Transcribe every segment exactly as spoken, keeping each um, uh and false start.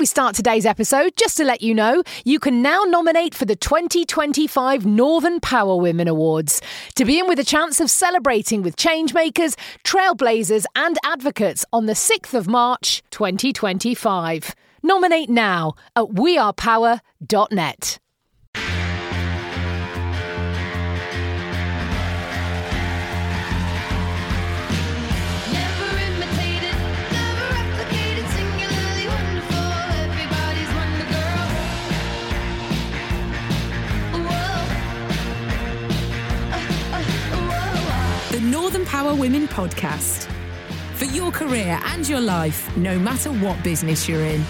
we start today's episode, just to let you know, you can now nominate for the twenty twenty-five Northern Power Women Awards to be in with a chance of celebrating with changemakers, trailblazers and advocates on the sixth of March twenty twenty-five. Nominate now at we are power dot net. Northern Power Women podcast. For your career and your life, no matter what business you're in.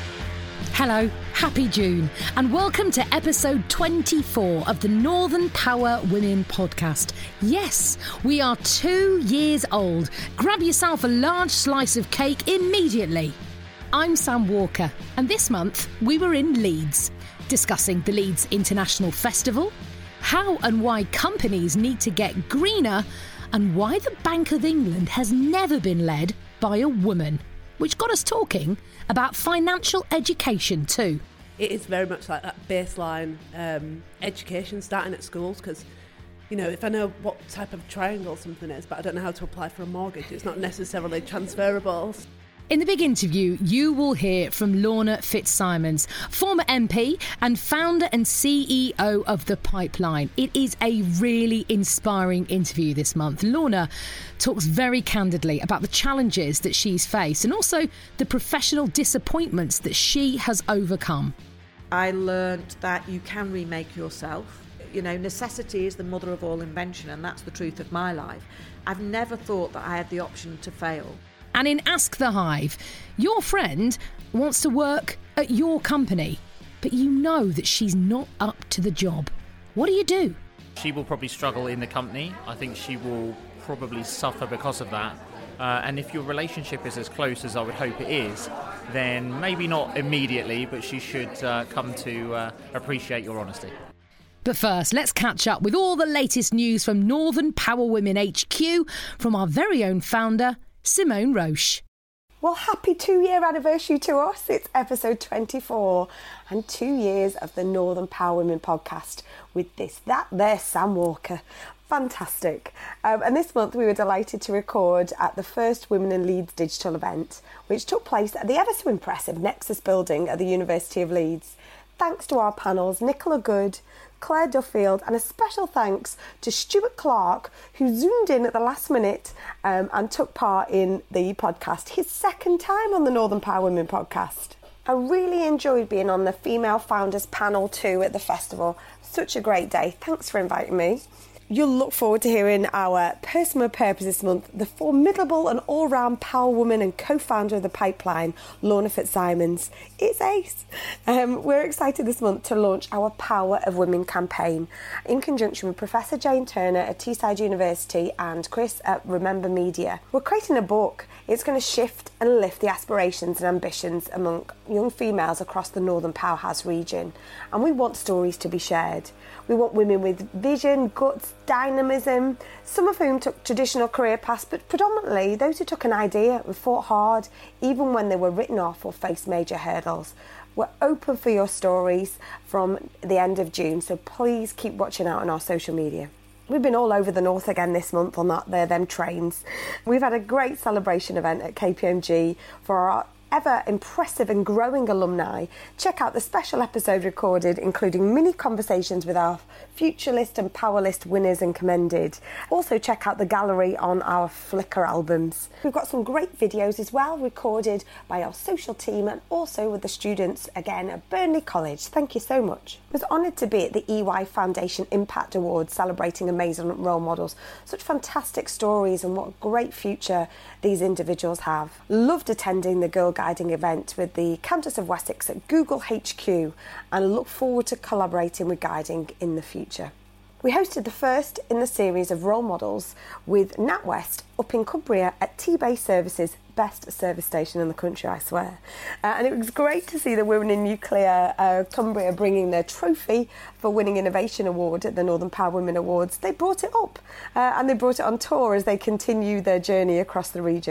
Hello, happy June, and welcome to episode twenty-four of the Northern Power Women podcast. Yes, we are two years old. Grab yourself a large slice of cake immediately. I'm Sam Walker, and this month we were in Leeds, discussing the Leeds International Festival, how and why companies need to get greener, and why the Bank of England has never been led by a woman, which got us talking about financial education too. It is very much like that baseline um, education starting at schools, because, you know, if I know what type of triangle something is, but I don't know how to apply for a mortgage, it's not necessarily transferable. In the big interview, you will hear from Lorna Fitzsimons, former M P and founder and C E O of The Pipeline. It is a really inspiring interview this month. Lorna talks very candidly about the challenges that she's faced and also the professional disappointments that she has overcome. I learned that you can remake yourself. You know, necessity is the mother of all invention, and that's the truth of my life. I've never thought that I had the option to fail. And in Ask the Hive, your friend wants to work at your company, but you know that she's not up to the job. What do you do? She will probably struggle in the company. I think she will probably suffer because of that. Uh, and if your relationship is as close as I would hope it is, then maybe not immediately, but she should uh, come to uh, appreciate your honesty. But first, let's catch up with all the latest news from Northern Power Women H Q from our very own founder, Simone Roche. Well, happy two-year anniversary to us. It's episode twenty-four and two years of the Northern Power Women podcast with this, that, there, Sam Walker. Fantastic. Um, and this month we were delighted to record at the first Women in Leeds digital event, which took place at the ever so impressive Nexus building at the University of Leeds. Thanks to our panels, Nicola Good, Claire Duffield, and a special thanks to Stuart Clark, who zoomed in at the last minute um, and took part in the podcast, his second time on the Northern Power Women podcast. I really enjoyed being on the Female Founders panel too at the festival. Such a great day. Thanks for inviting me. You'll look forward to hearing our person with purpose this month, the formidable and all-round power woman and co-founder of The Pipeline, Lorna Fitzsimons. It's ace. Um, we're excited this month to launch our Power of Women campaign in conjunction with Professor Jane Turner at Teesside University and Chris at Remember Media. We're creating a book. It's going to shift and lift the aspirations and ambitions among young females across the Northern Powerhouse region. And we want stories to be shared. We want women with vision, guts, dynamism, some of whom took traditional career paths, but predominantly those who took an idea and fought hard, even when they were written off or faced major hurdles. We're open for your stories from the end of June, so please keep watching out on our social media. We've been all over the north again this month on that there them trains. We've had a great celebration event at K P M G for our ever impressive and growing alumni. Check out the special episode recorded, including mini conversations with our Future List and Power List winners and commended. Also check out the gallery on our Flickr albums. We've got some great videos as well, recorded by our social team and also with the students again at Burnley College. Thank you so much. I was honoured to be at the E Y Foundation Impact Awards, celebrating amazing role models. Such fantastic stories and what a great future these individuals have. Loved attending the Girl Guiding event with the Countess of Wessex at Google H Q and look forward to collaborating with Guiding in the future. We hosted the first in the series of role models with NatWest up in Cumbria at T-Bay Services, best service station in the country, I swear. Uh, and it was great to see the Women in Nuclear uh, Cumbria bringing their trophy for winning Innovation Award at the Northern Power Women Awards. They brought it up uh, and they brought it on tour as they continue their journey across the region.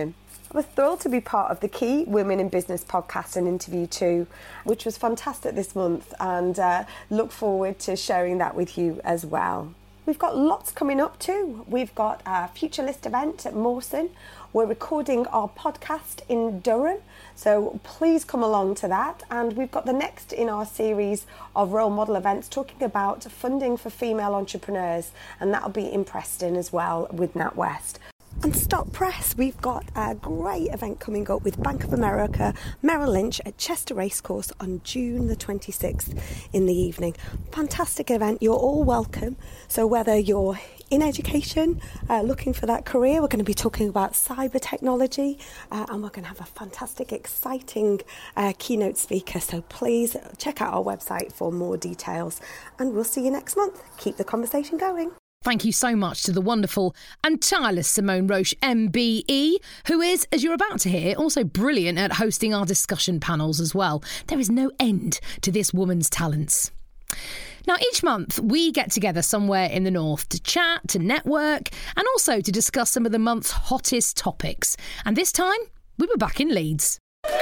We're thrilled to be part of the Key Women in Business podcast and interview too, which was fantastic this month, and uh, look forward to sharing that with you as well. We've got lots coming up too. We've got a Future List event at Mawson. We're recording our podcast in Durham, so please come along to that. And we've got the next in our series of role model events talking about funding for female entrepreneurs, and that'll be in Preston as well with NatWest. And Stop Press, we've got a great event coming up with Bank of America, Merrill Lynch at Chester Racecourse on June the twenty-sixth in the evening. Fantastic event, you're all welcome. So whether you're in education, uh, looking for that career, we're going to be talking about cyber technology, uh, and we're going to have a fantastic, exciting uh, keynote speaker. So please check out our website for more details, and we'll see you next month. Keep the conversation going. Thank you so much to the wonderful and tireless Simone Roche M B E, who is, as you're about to hear, also brilliant at hosting our discussion panels as well. There is no end to this woman's talents. Now, each month we get together somewhere in the north to chat, to network, and also to discuss some of the month's hottest topics. And this time, we were back in Leeds.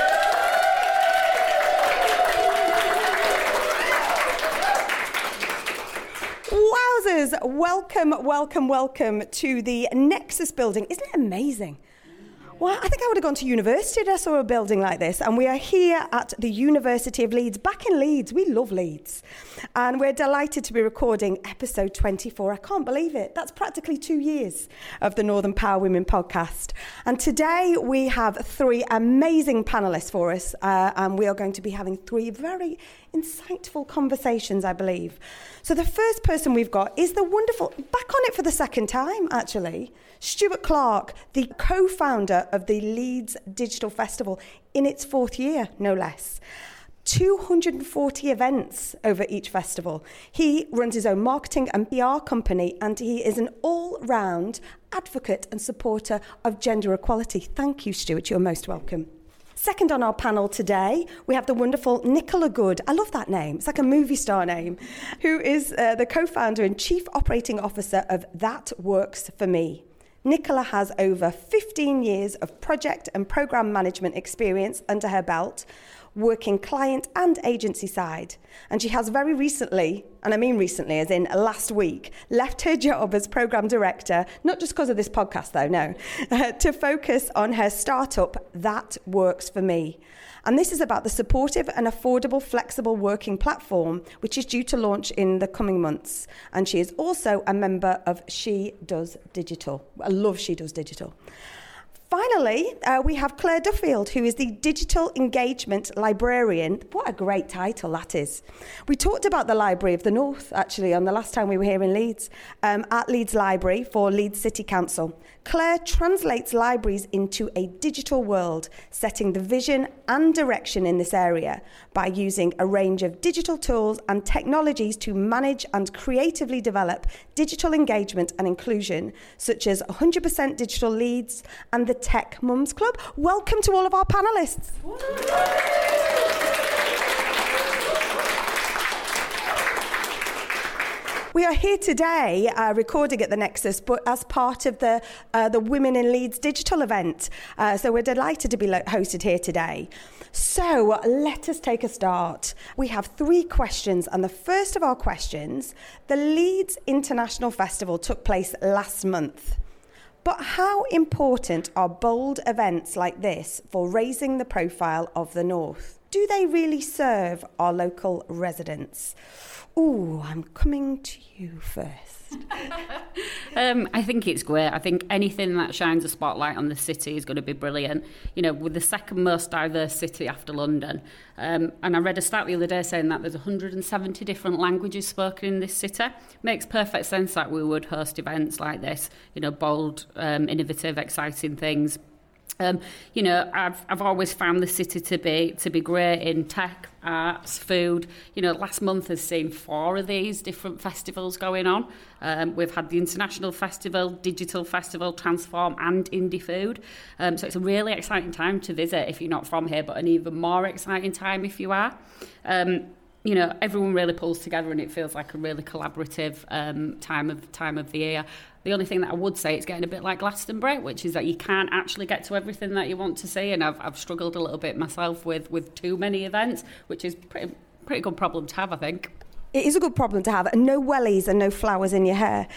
Wowzers! Welcome, welcome, welcome to the Nexus building. Isn't it amazing? Well, I think I would have gone to university if I saw a building like this. And we are here at the University of Leeds, back in Leeds. We love Leeds. And we're delighted to be recording episode twenty-four. I can't believe it. That's practically two years of the Northern Power Women podcast. And today we have three amazing panellists for us. Uh, and we are going to be having three very insightful conversations, I believe. So the first person we've got is the wonderful, back on it for the second time, actually, Stuart Clark, the co-founder of the Leeds Digital Festival in its fourth year, no less. two hundred forty events over each festival. He runs his own marketing and P R company, and he is an all-round advocate and supporter of gender equality. Thank you, Stuart. You're most welcome. Second on our panel today, we have the wonderful Nicola Good. I love that name. It's like a movie star name. Who is uh, the co-founder and chief operating officer of That Works For Me. Nicola has over fifteen years of project and program management experience under her belt, working client and agency side. And she has very recently, and I mean recently as in last week, left her job as program director, not just because of this podcast though, no, uh, to focus on her startup, That Works For Me. And this is about the supportive and affordable flexible working platform, which is due to launch in the coming months. And she is also a member of She Does Digital. I love She Does Digital. Finally, uh, we have Claire Duffield, who is the Digital Engagement Librarian. What a great title that is. We talked about the Library of the North, actually, on the last time we were here in Leeds, um, at Leeds Library for Leeds City Council. Claire translates libraries into a digital world, setting the vision and direction in this area by using a range of digital tools and technologies to manage and creatively develop digital engagement and inclusion, such as one hundred percent Digital Leeds and the Tech Mums Club. Welcome to all of our panellists. We are here today uh, recording at the Nexus, but as part of the uh, the Women in Leeds digital event. Uh, so we're delighted to be lo- hosted here today. So let us take a start. We have three questions, and the first of our questions, the Leeds International Festival took place last month. But how important are bold events like this for raising the profile of the North? Do they really serve our local residents? Ooh, I'm coming to you first. um, I think it's great. I think anything that shines a spotlight on the city is going to be brilliant. You know, we're the second most diverse city after London. Um, and I read a stat the other day saying that there's one hundred seventy different languages spoken in this city. Makes perfect sense that we would host events like this, you know, bold, um, innovative, exciting things. Um, you know, I've I've always found the city to be to be great in tech, arts, food. You know, last month has seen four of these different festivals going on. Um, we've had the International Festival, Digital Festival, Transform and Indie Food. Um, so it's a really exciting time to visit if you're not from here, but an even more exciting time if you are. Um, you know, everyone really pulls together and it feels like a really collaborative um, time of time of the year. The only thing that I would say, it's getting a bit like Glastonbury, which is that you can't actually get to everything that you want to see. And I've, I've struggled a little bit myself with, with too many events, which is pretty, pretty good problem to have, I think. It is a good problem to have. And no wellies and no flowers in your hair.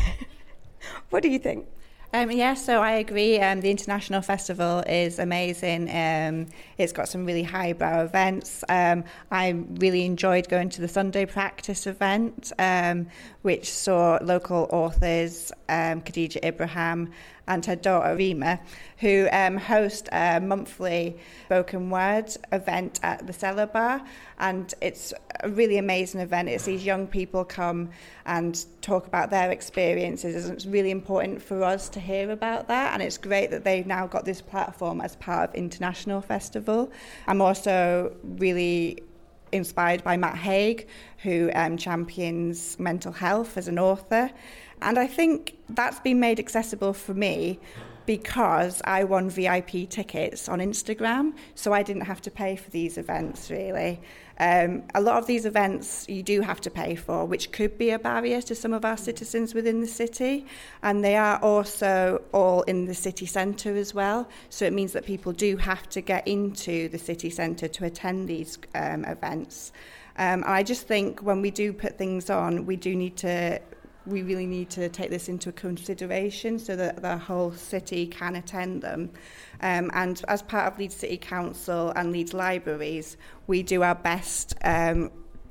What do you think? Um, yeah, so I agree. Um, the International Festival is amazing. Um, it's got some really highbrow events. Um, I really enjoyed going to the Sunday Practice event, um, which saw local authors, um, Khadija Ibrahim and her daughter Rima, who um, host a monthly spoken word event at the Cellar Bar. And it's a really amazing event. It's these young people come and talk about their experiences. And it's really important for us to hear about that. And it's great that they've now got this platform as part of International Festival. I'm also really inspired by Matt Haig, who um, champions mental health as an author. And I think that's been made accessible for me because I won V I P tickets on Instagram, so I didn't have to pay for these events, really. Um, a lot of these events you do have to pay for, which could be a barrier to some of our citizens within the city. And they are also all in the city centre as well. So it means that people do have to get into the city centre to attend these um, events. Um, and I just think when we do put things on, we do need to we really need to take this into consideration so that the whole city can attend them. Um, and as part of Leeds City Council and Leeds Libraries, we do our best um,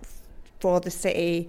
for the city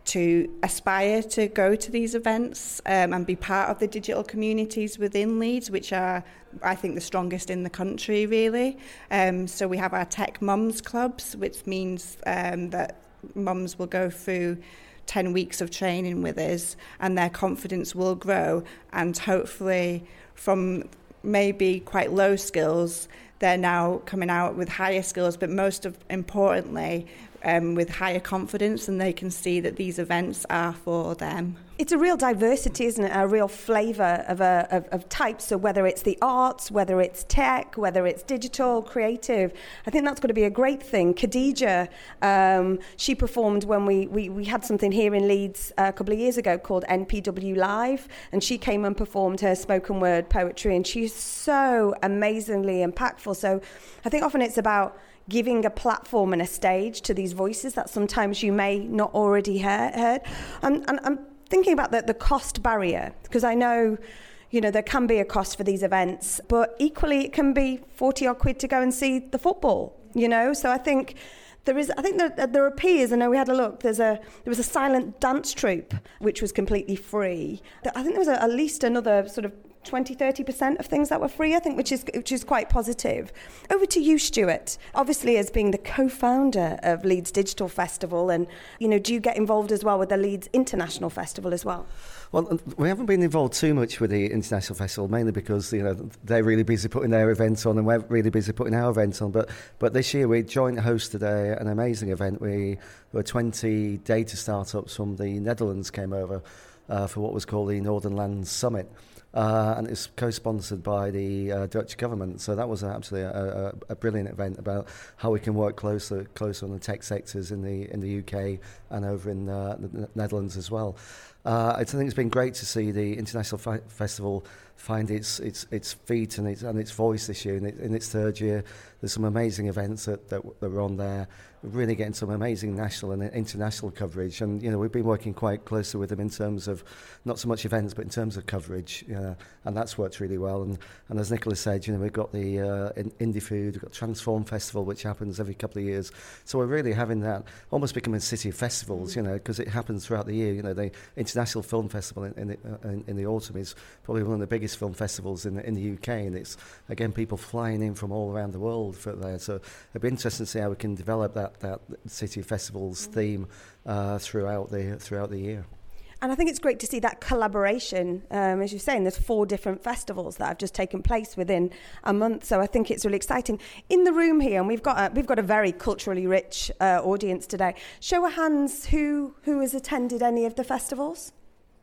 to aspire to go to these events um, and be part of the digital communities within Leeds, which are, I think, the strongest in the country, really. Um, so we have our Tech Mums Clubs, which means um, that mums will go through ten weeks of training with us and their confidence will grow, and hopefully from maybe quite low skills they're now coming out with higher skills, but most of importantly um, with higher confidence, and they can see that these events are for them. It's a real diversity, isn't it? A real flavour of, a, of, of types. So whether it's the arts, whether it's tech, whether it's digital, creative, I think that's going to be a great thing. Khadija, um, she performed when we, we, we had something here in Leeds a couple of years ago called N P W Live, and she came and performed her spoken word poetry, and she's so amazingly impactful. So I think often it's about giving a platform and a stage to these voices that sometimes you may not already hear, heard. And, and I'm thinking about the, the cost barrier, because I know, you know, there can be a cost for these events, but equally it can be forty odd quid to go and see the football, you know? So I think there is, I think that there are peers, I know we had a look, there's a, there was a silent dance troupe, which was completely free. I think there was a, at least another sort of twenty, thirty percent of things that were free, I think, which is which is quite positive. Over to you, Stuart. Obviously, as being the co-founder of Leeds Digital Festival, and, you know, do you get involved as well with the Leeds International Festival as well? Well, we haven't been involved too much with the International Festival, mainly because, you know, they're really busy putting their events on and we're really busy putting our events on. But but this year we joint hosted a, an amazing event. We were twenty data startups from the Netherlands came over uh, for what was called the Northern Lands Summit. Uh, and it's co-sponsored by the uh, Dutch government, so that was absolutely a, a, a brilliant event about how we can work closer, closer on the tech sectors in the in the U K and over in uh, the Netherlands as well. Uh, I think it's been great to see the International Fi- Festival find its its its feet and its and its voice this year. In, it, in its third year, there's some amazing events that that, that are on there. We're really getting some amazing national and international coverage, and you know we've been working quite closely with them in terms of not so much events, but in terms of coverage, you know, and that's worked really well. And and as Nicola said, you know we've got the uh, Indie Food, we've got Transform Festival, which happens every couple of years. So we're really having that almost becoming a city of festivals, you know, because it happens throughout the year. You know, the International Film Festival in in the, uh, in, in the autumn is probably one of the biggest film festivals in the, in the U K, and it's again people flying in from all around the world for there. So it'd be interesting to see how we can develop that that City Festivals theme uh, throughout the throughout the year. And I think it's great to see that collaboration. Um, as you're saying, there's four different festivals that have just taken place within a month. So I think it's really exciting. In the room here, and we've got a, we've got a very culturally rich uh, audience today. Show of hands, who who has attended any of the festivals?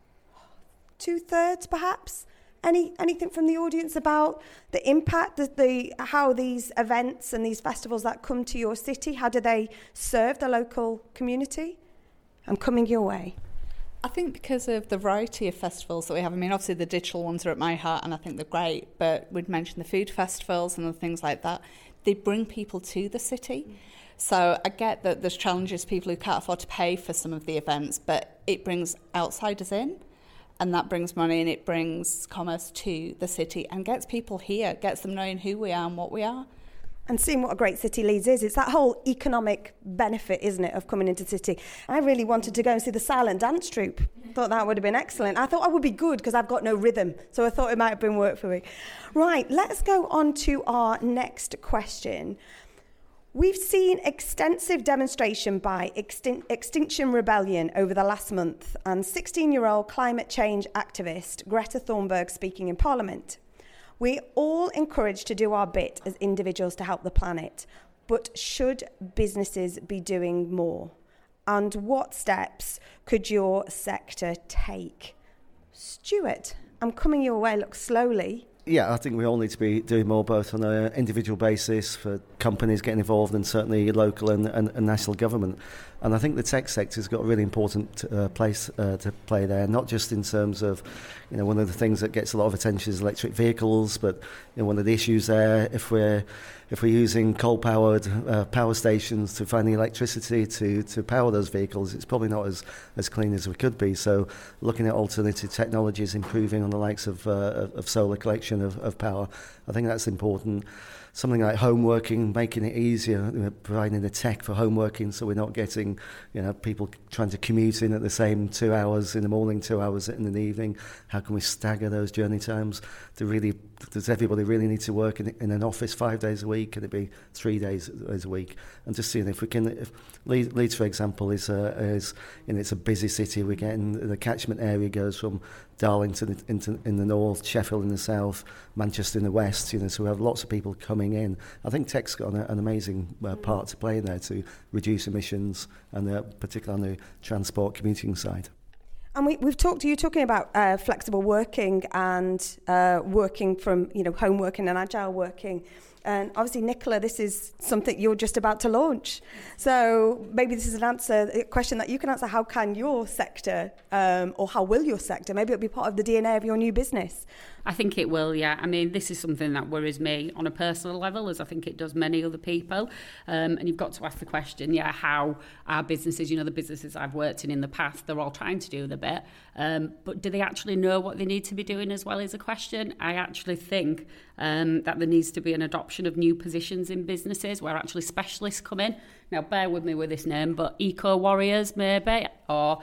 Two thirds, perhaps. Any anything from the audience about the impact, the, the how these events and these festivals that come to your city, how do they serve the local community? I'm coming your way. I think because of the variety of festivals that we have, I mean, obviously the digital ones are at my heart and I think they're great, but we'd mentioned the food festivals and the things like that. They bring people to the city. Mm. So I get that there's challenges, people who can't afford to pay for some of the events, but it brings outsiders in, and that brings money and it brings commerce to the city and gets people here, gets them knowing who we are and what we are. And seeing what a great city Leeds is. It's that whole economic benefit, isn't it, of coming into the city. I really wanted to go and see the silent dance troupe. Thought that would have been excellent. I thought I would be good because I've got no rhythm, so I thought it might have been work for me. Right, let's go on to our next question. We've seen extensive demonstration by Extin- Extinction Rebellion over the last month and sixteen-year-old climate change activist Greta Thunberg speaking in Parliament. We're all encouraged to do our bit as individuals to help the planet, but should businesses be doing more? And what steps could your sector take? Stuart, I'm coming your way, look slowly. Yeah, I think we all need to be doing more, both on an individual basis for companies getting involved and certainly local and, and, and national government. And I think the tech sector's got a really important uh, place uh, to play there, not just in terms of, you know, one of the things that gets a lot of attention is electric vehicles, but you know, one of the issues there, if we're if we're using coal-powered uh, power stations to find the electricity to, to power those vehicles, it's probably not as, as clean as we could be. So looking at alternative technologies, improving on the likes of, uh, of solar collection of, of power, I think that's important. Something like home working, making it easier, you know, providing the tech for home working, so we're not getting, you know, people trying to commute in at the same two hours in the morning, two hours in the evening. How can we stagger those journey times? Do really, does everybody really need to work in, in an office five days a week? Can it be three days, days a week? And just seeing if we can. If Leeds, Leeds for example, is a, is you know, it's a busy city. We're getting the catchment area goes from Darlington into in the north, Sheffield in the south, Manchester in the west. You know, so we have lots of people coming in. I think tech's got an, an amazing uh, part to play there to reduce emissions, and uh, particularly on the transport commuting side. And we, we've talked to you talking about uh, flexible working and uh, working from, you know, home working and agile working. And obviously, Nicola, this is something you're just about to launch. So maybe this is an answer, a question that you can answer. How can your sector, um, or how will your sector, maybe it'll be part of the D N A of your new business? I think it will, yeah. I mean, this is something that worries me on a personal level, as I think it does many other people. Um, and you've got to ask the question, yeah, how our businesses, you know, the businesses I've worked in in the past, they're all trying to do the bit. Um, but do they actually know what they need to be doing as well, is a question. I actually think um, that there needs to be an adoption of new positions in businesses where actually specialists come in. Now, bear with me with this name, but eco-warriors maybe, or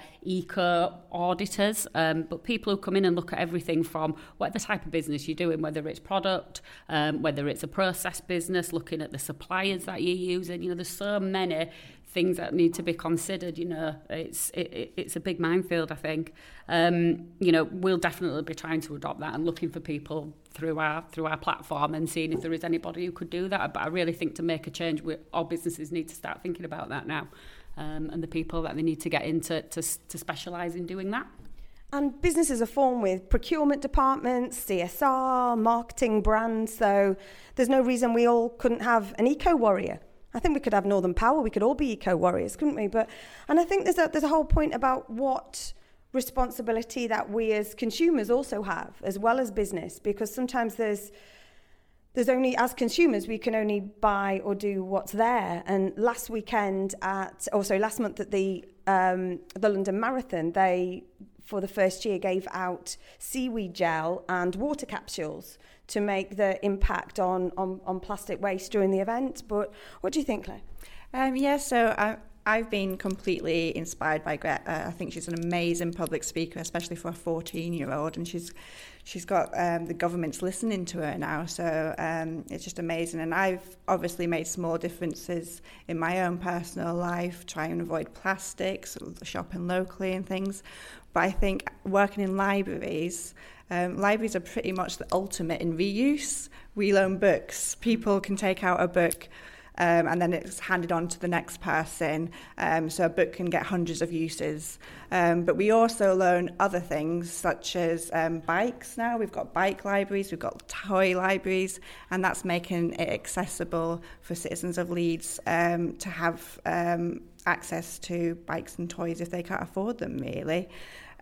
eco-auditors, um, but people who come in and look at everything from whatever type of business you're doing, whether it's product, um, whether it's a process business, looking at the suppliers that you're using. You know, there's so many things that need to be considered. You know, it's it, it's a big minefield, I think. Um, you know, we'll definitely be trying to adopt that and looking for people through our through our platform and seeing if there is anybody who could do that. But I really think to make a change, we, all businesses need to start thinking about that now, um, and the people that they need to get into to, to specialise in doing that. And businesses are formed with procurement departments, C S R, marketing, brands. So there's no reason we all couldn't have an eco-warrior. I think we could have Northern Power. We could all be eco-warriors, couldn't we? But and I think there's a, there's a whole point about what responsibility that we as consumers also have, as well as business, because sometimes there's there's only, as consumers, we can only buy or do what's there. And last weekend at, or sorry, last month at the um, the London Marathon, they, for the first year, gave out seaweed gel and water capsules to make the impact on, on, on plastic waste during the event. But what do you think, Claire? Um, yeah, so I, I've been completely inspired by Greta. I think she's an amazing public speaker, especially for a fourteen-year-old, and she's she's got um, the government's listening to her now, so um, it's just amazing. And I've obviously made small differences in my own personal life, trying to avoid plastics, shopping locally and things. But I think working in libraries, um, libraries are pretty much the ultimate in reuse. We loan books. People can take out a book Um, and then it's handed on to the next person, um, so a book can get hundreds of uses. Um, but we also loan other things, such as um, bikes now. We've got bike libraries, we've got toy libraries, and that's making it accessible for citizens of Leeds um, to have um, access to bikes and toys if they can't afford them, really.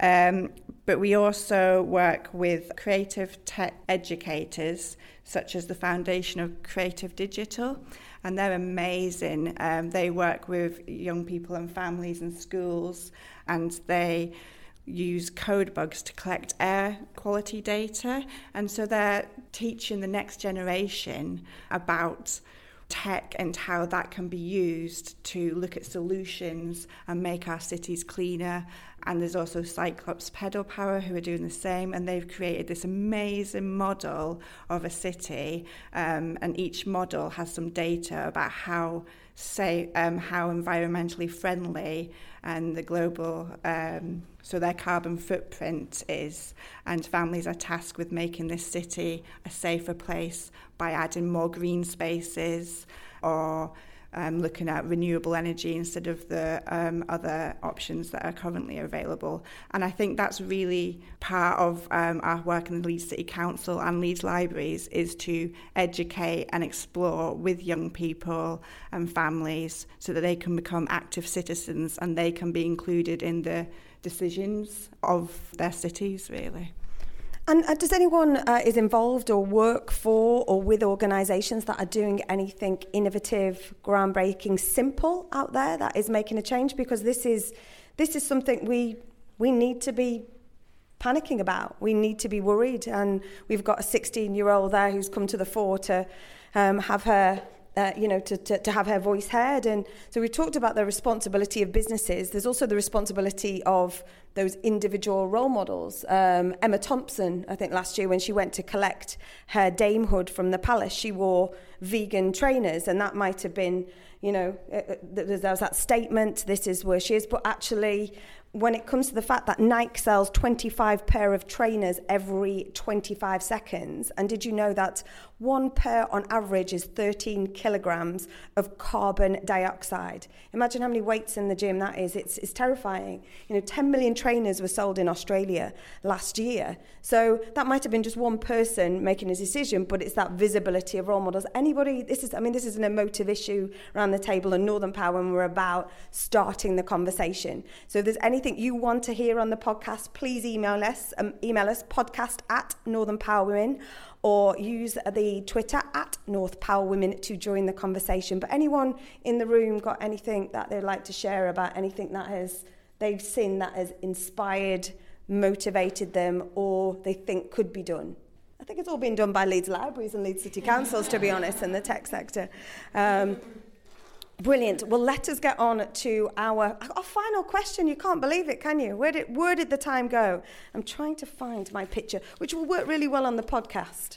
Um, but we also work with creative tech educators, such as the Foundation of Creative Digital, and they're amazing. Um, they work with young people and families and schools, and they use code bugs to collect air quality data. And so they're teaching the next generation about tech and how that can be used to look at solutions and make our cities cleaner. And there's also Cyclops Pedal Power who are doing the same, and they've created this amazing model of a city, um, and each model has some data about how say um, how environmentally friendly and the global um, so their carbon footprint is, and families are tasked with making this city a safer place by adding more green spaces or um, looking at renewable energy instead of the um, other options that are currently available. And I think that's really part of um, our work in the Leeds City Council and Leeds Libraries, is to educate and explore with young people and families so that they can become active citizens and they can be included in the decisions of their cities, really. And uh, does anyone uh, is involved or work for or with organisations that are doing anything innovative, groundbreaking, simple out there that is making a change? Because this is this is something we we need to be panicking about. We need to be worried, and we've got a sixteen-year-old there who's come to the fore to um, have her. Uh, you know, to, to, to have her voice heard. And so we talked about the responsibility of businesses. There's also the responsibility of those individual role models. Um, Emma Thompson, I think last year when she went to collect her damehood from the palace, she wore vegan trainers, and that might have been, you know, uh, there was that statement, this is where she is. But actually, when it comes to the fact that Nike sells twenty-five pair of trainers every twenty-five seconds, and did you know that one pair on average is thirteen kilograms of carbon dioxide? Imagine how many weights in the gym that is. It's, it's terrifying. You know, ten million trainers were sold in Australia last year. So that might have been just one person making a decision, but it's that visibility of role models. Anybody, this is, I mean, this is an emotive issue around the table in Northern Power when we're about starting the conversation. So if there's anything you want to hear on the podcast, please email us, um, email us podcast at Northern Power Women, or use the Twitter at North Power Women to join the conversation. But anyone in the room got anything that they'd like to share about anything that has they've seen that has inspired, motivated them, or they think could be done? I think it's all been done by Leeds Libraries and Leeds City Councils, to be honest, in the tech sector. Um, Brilliant. Well, let us get on to our, our final question. You can't believe it, can you? Where did, where did the time go? I'm trying to find my picture, which will work really well on the podcast.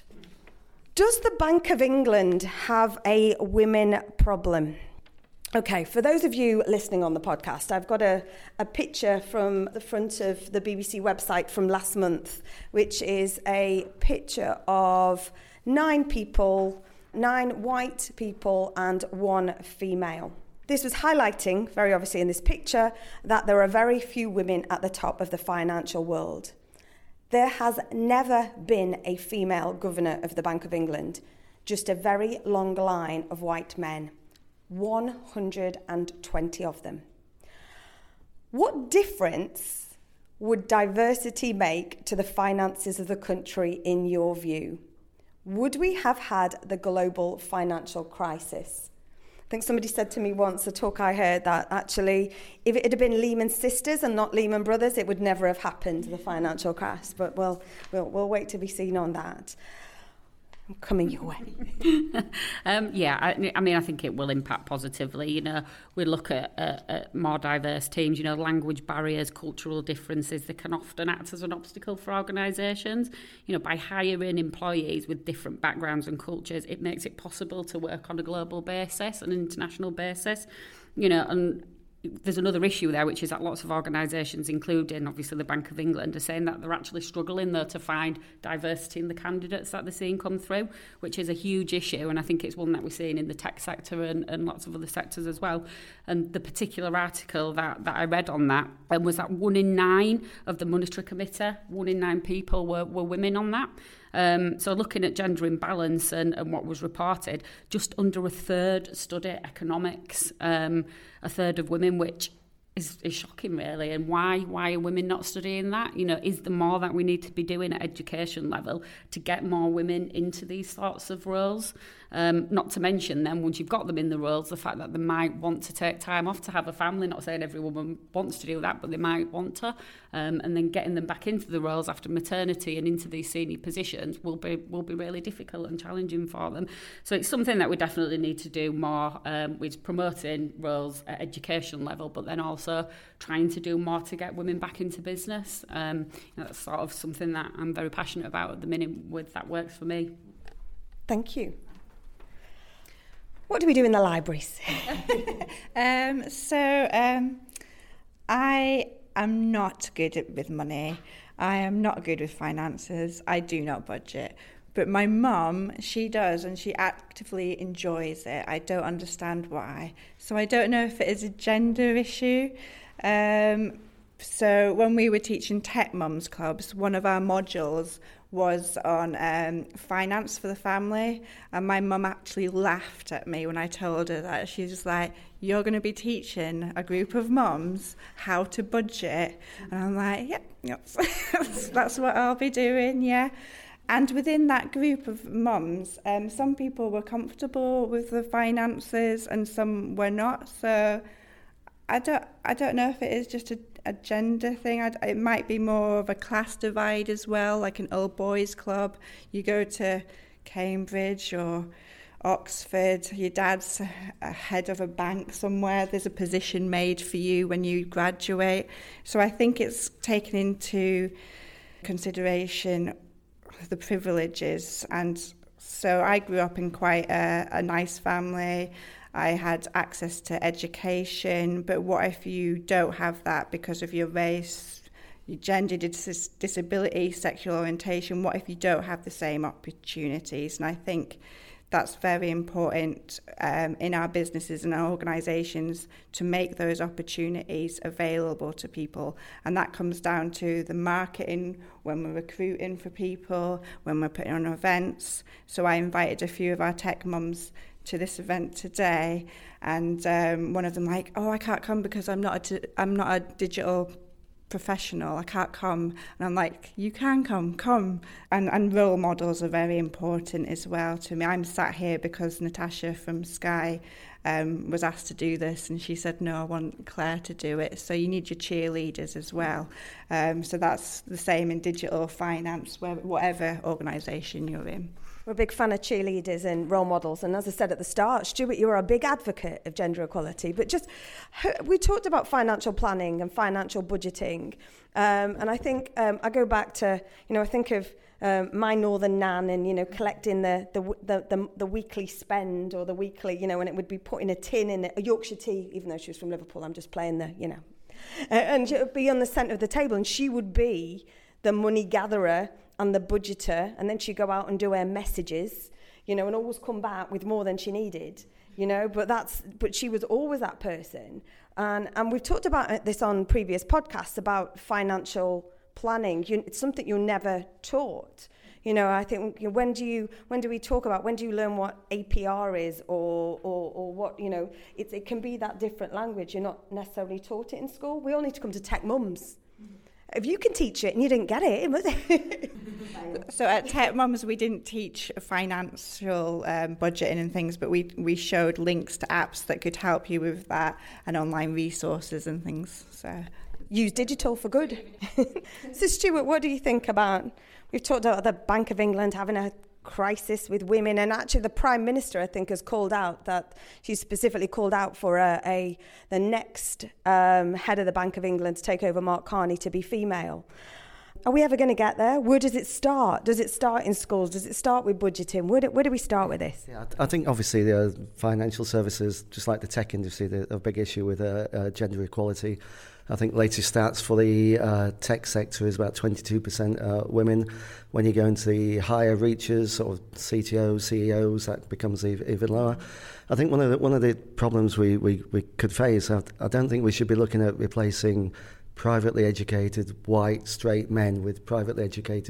Does the Bank of England have a women problem? Okay, for those of you listening on the podcast, I've got a, a picture from the front of the B B C website from last month, which is a picture of nine people, nine white people and one female. This was highlighting, very obviously in this picture, that there are very few women at the top of the financial world. There has never been a female governor of the Bank of England, just a very long line of white men, one hundred twenty of them. What difference would diversity make to the finances of the country in your view? Would we have had the global financial crisis? I think somebody said to me once, a talk I heard, that actually, if it had been Lehman Sisters and not Lehman Brothers, it would never have happened, the financial crash. But we'll, we'll, we'll wait to be seen on that. I'm coming your way. um, yeah, I, I mean, I think it will impact positively. You know, we look at, at, at more diverse teams, you know, language barriers, cultural differences that can often act as an obstacle for organisations. You know, by hiring employees with different backgrounds and cultures, it makes it possible to work on a global basis, an international basis. You know, and there's another issue there, which is that lots of organisations, including obviously the Bank of England, are saying that they're actually struggling though to find diversity in the candidates that they're seeing come through, which is a huge issue, and I think it's one that we're seeing in the tech sector and, and lots of other sectors as well. And the particular article that, that I read on that um, was that one in nine of the Monetary Committee, one in nine people were, were women on that. Um, so looking at gender imbalance and, and what was reported, just under a third study economics, um, a third of women, which is, is shocking, really. And why why are women not studying that? You know, is there more that we need to be doing at education level to get more women into these sorts of roles? Um, not to mention then, once you've got them in the roles, the fact that they might want to take time off to have a family. Not saying every woman wants to do that, but they might want to. Um, and then getting them back into the roles after maternity and into these senior positions will be will be really difficult and challenging for them. So it's something that we definitely need to do more um, with promoting roles at education level, but then also trying to do more to get women back into business. Um, you know, that's sort of something that I'm very passionate about at the minute with That Works For Me. Thank you. What do we do in the libraries? um, so um, I am not good at, with money. I am not good with finances. I do not budget. But my mum, she does, and she actively enjoys it. I don't understand why. So I don't know if it is a gender issue. Um, so when we were teaching Tech Mums Clubs, one of our modules was on um, finance for the family, and my mum actually laughed at me when I told her that. She was like, you're going to be teaching a group of mums how to budget? And I'm like, yep, yep. that's, that's what I'll be doing, yeah. And within that group of mums, um, some people were comfortable with the finances and some were not. So I don't, I don't know if it is just a, a gender thing. I, it might be more of a class divide as well, like an old boys club. You go to Cambridge or Oxford, your dad's a head of a bank somewhere, there's a position made for you when you graduate. So I think it's taken into consideration the privileges. And so I grew up in quite a, a nice family. I had access to education, but what if you don't have that because of your race, your gender, dis- disability, sexual orientation? What if you don't have the same opportunities? And I think that's very important um, in our businesses and our organisations to make those opportunities available to people. And that comes down to the marketing, when we're recruiting for people, when we're putting on events. So I invited a few of our tech mums to this event today, and um, one of them like, oh, I can't come because I'm not a di- I'm not a digital professional, I can't come. And I'm like, you can come, come. And, and role models are very important as well to me. I'm sat here because Natasha from Sky um, was asked to do this, and she said, no, I want Claire to do it. So you need your cheerleaders as well. Um, so that's the same in digital finance, where, whatever organisation you're in. We're a big fan of cheerleaders and role models. And as I said at the start, Stuart, you are a big advocate of gender equality. But just, we talked about financial planning and financial budgeting. Um, and I think um, I go back to, you know, I think of um, my northern nan and, you know, collecting the the, the the the weekly spend or the weekly, you know, and it would be put in a tin in a Yorkshire tea, even though she was from Liverpool. I'm just playing the, you know. Uh, and she would be on the centre of the table, and she would be the money gatherer and the budgeter, and then she'd go out and do her messages, you know, and always come back with more than she needed, you know, but that's, but she was always that person. And and we've talked about this on previous podcasts about financial planning. You, it's something you're never taught. You know, I think, you know, when do you, when do we talk about, when do you learn what A P R is or or, or what, you know, it, it can be that different language. You're not necessarily taught it in school. We all need to come to Tech Mums. If you can teach it and you didn't get it, so at Tech Mums we didn't teach financial um, budgeting and things, but we we showed links to apps that could help you with that and online resources and things. So use digital for good. So Stuart, what do you think about? We've talked about the Bank of England having a crisis with women, and actually the Prime Minister, I think, has called out that she's specifically called out for a, a the next um, head of the Bank of England to take over, Mark Carney, to be female. Are we ever going to get there? Where does it start? Does it start in schools? Does it start with budgeting? Where do, where do we start with this? Yeah, I think obviously the uh, financial services, just like the tech industry, they're a big issue with uh, uh, gender equality. I think latest stats for the uh, tech sector is about twenty-two percent uh, women. When you go into the higher reaches, sort of C T Os, C E Os, that becomes even, even lower. I think one of the, one of the problems we, we, we could face, I, I don't think we should be looking at replacing privately educated white straight men with privately educated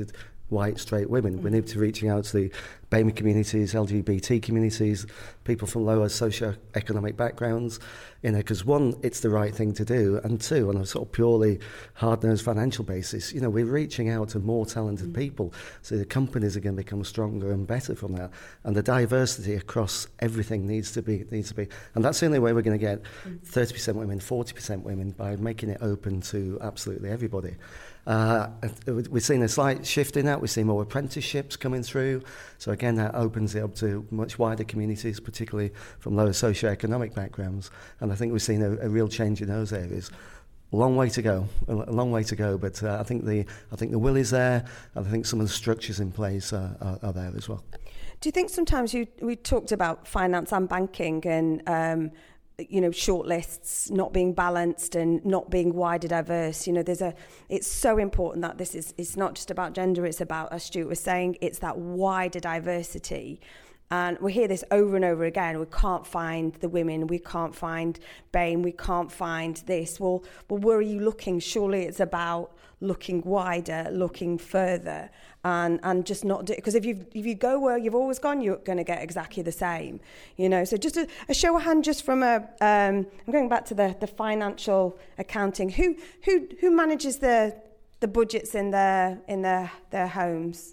white, straight women. We need to reaching out to the B A M E communities, L G B T communities, people from lower socio-economic backgrounds, you know, because one, it's the right thing to do, and two, on a sort of purely hard-nosed financial basis, you know, we're reaching out to more talented mm. people, so the companies are going to become stronger and better from that, and the diversity across everything needs to be, needs to be, and that's the only way we're going to get thirty percent women, forty percent women, by making it open to absolutely everybody. Uh, we've seen a slight shift in that. We've seen more apprenticeships coming through. So again, that opens it up to much wider communities, particularly from lower socio-economic backgrounds. And I think we've seen a, a real change in those areas. A long way to go, a long way to go. But uh, I think the I think the will is there, and I think some of the structures in place uh, are, are there as well. Do you think sometimes you we talked about finance and banking and um, you know, shortlists not being balanced and not being wider diverse? You know, there's a, it's so important that this is, it's not just about gender, it's about, as Stuart was saying, it's that wider diversity. And we hear this over and over again. We can't find the women, we can't find B A M E, we can't find this. Well, well, where are you looking? Surely it's about looking wider, looking further, and and just not do, because if you if you go where you've always gone, you're going to get exactly the same, you know. So just a, a show of hand, just from a um, I'm going back to the the financial accounting. Who who who manages the the budgets in their in their their homes?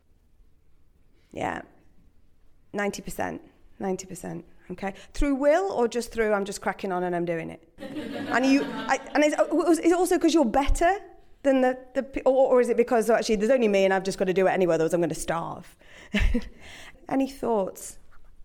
Yeah, ninety percent, ninety percent. Okay, through will or just through I'm just cracking on and I'm doing it. And you I, and it's, it's also because you're better than the, the or, or is it because actually there's only me and I've just got to do it anyway, otherwise I'm going to starve? Any thoughts?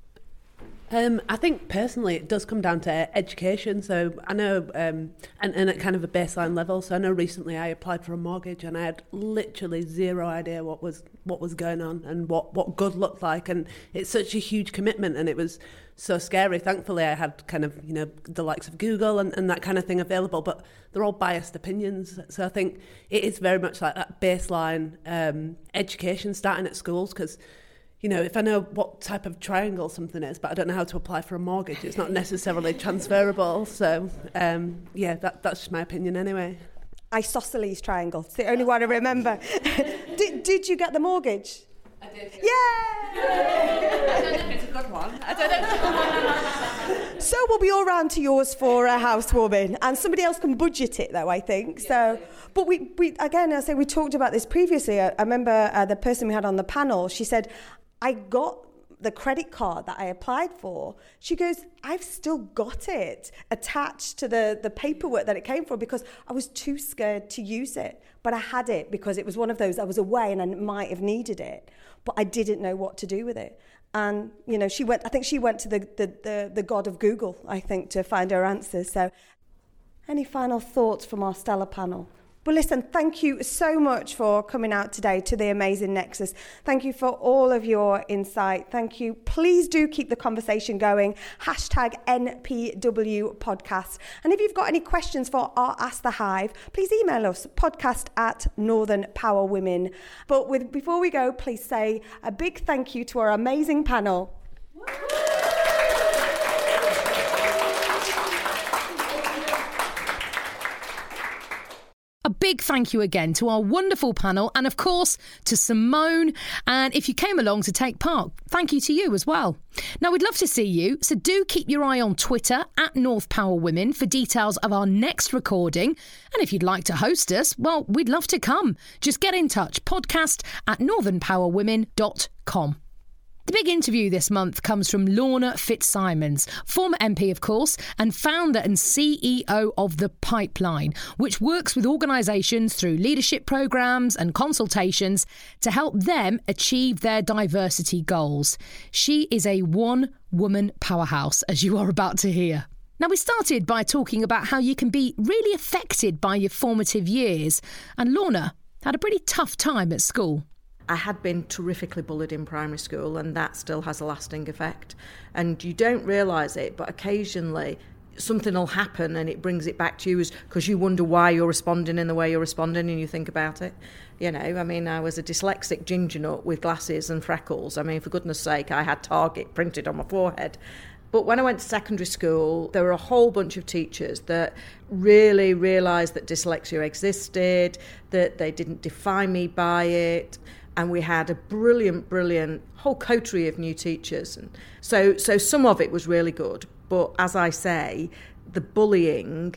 Um, I think personally it does come down to education. So I know, um, and, and at kind of a baseline level. So I know recently I applied for a mortgage and I had literally zero idea what was what was going on and what, what good looked like. And it's such a huge commitment and it was so scary. Thankfully I had kind of, you know, the likes of Google and, and that kind of thing available, but they're all biased opinions. So I think it is very much like that baseline um, education starting at schools, because you know, if I know what type of triangle something is, but I don't know how to apply for a mortgage, it's not necessarily transferable. So, um, yeah, that, that's just my opinion anyway. Isosceles triangle. It's the only one I remember. did, did you get the mortgage? I did. Yeah! I don't know if it's a good one. I don't know. So we'll be all round to yours for a housewarming, and somebody else can budget it, though, I think. So, but we, we again, I say we talked about this previously. I, I remember uh, the person we had on the panel. She said, I got the credit card that I applied for. She goes, I've still got it attached to the, the paperwork that it came from because I was too scared to use it. But I had it because it was one of those, I was away and I might have needed it, but I didn't know what to do with it. And, you know, she went, I think she went to the, the, the, the god of Google, I think, to find her answers. So any final thoughts from our stellar panel? Well, listen, thank you so much for coming out today to the Amazing Nexus. Thank you for all of your insight. Thank you. Please do keep the conversation going. Hashtag N P W podcast. And if you've got any questions for our Ask the Hive, please email us, podcast at Northern Power Women. But with, before we go, please say a big thank you to our amazing panel. A big thank you again to our wonderful panel and, of course, to Simone. And if you came along to take part, thank you to you as well. Now, we'd love to see you, so do keep your eye on Twitter at North Power Women for details of our next recording. And if you'd like to host us, well, we'd love to come. Just get in touch, podcast at northern power women dot com. The big interview this month comes from Lorna Fitzsimons, former M P, of course, and founder and C E O of The Pipeline, which works with organisations through leadership programmes and consultations to help them achieve their diversity goals. She is a one-woman powerhouse, as you are about to hear. Now, we started by talking about how you can be really affected by your formative years, and Lorna had a pretty tough time at school. I had been terrifically bullied in primary school, and that still has a lasting effect. And you don't realise it, but occasionally something will happen and it brings it back to you because you wonder why you're responding in the way you're responding and you think about it. You know, I mean, I was a dyslexic ginger nut with glasses and freckles. I mean, for goodness sake, I had Target printed on my forehead. But when I went to secondary school, there were a whole bunch of teachers that really realised that dyslexia existed, that they didn't define me by it. and we had a brilliant, brilliant whole coterie of new teachers. And so, so some of it was really good. But as I say, the bullying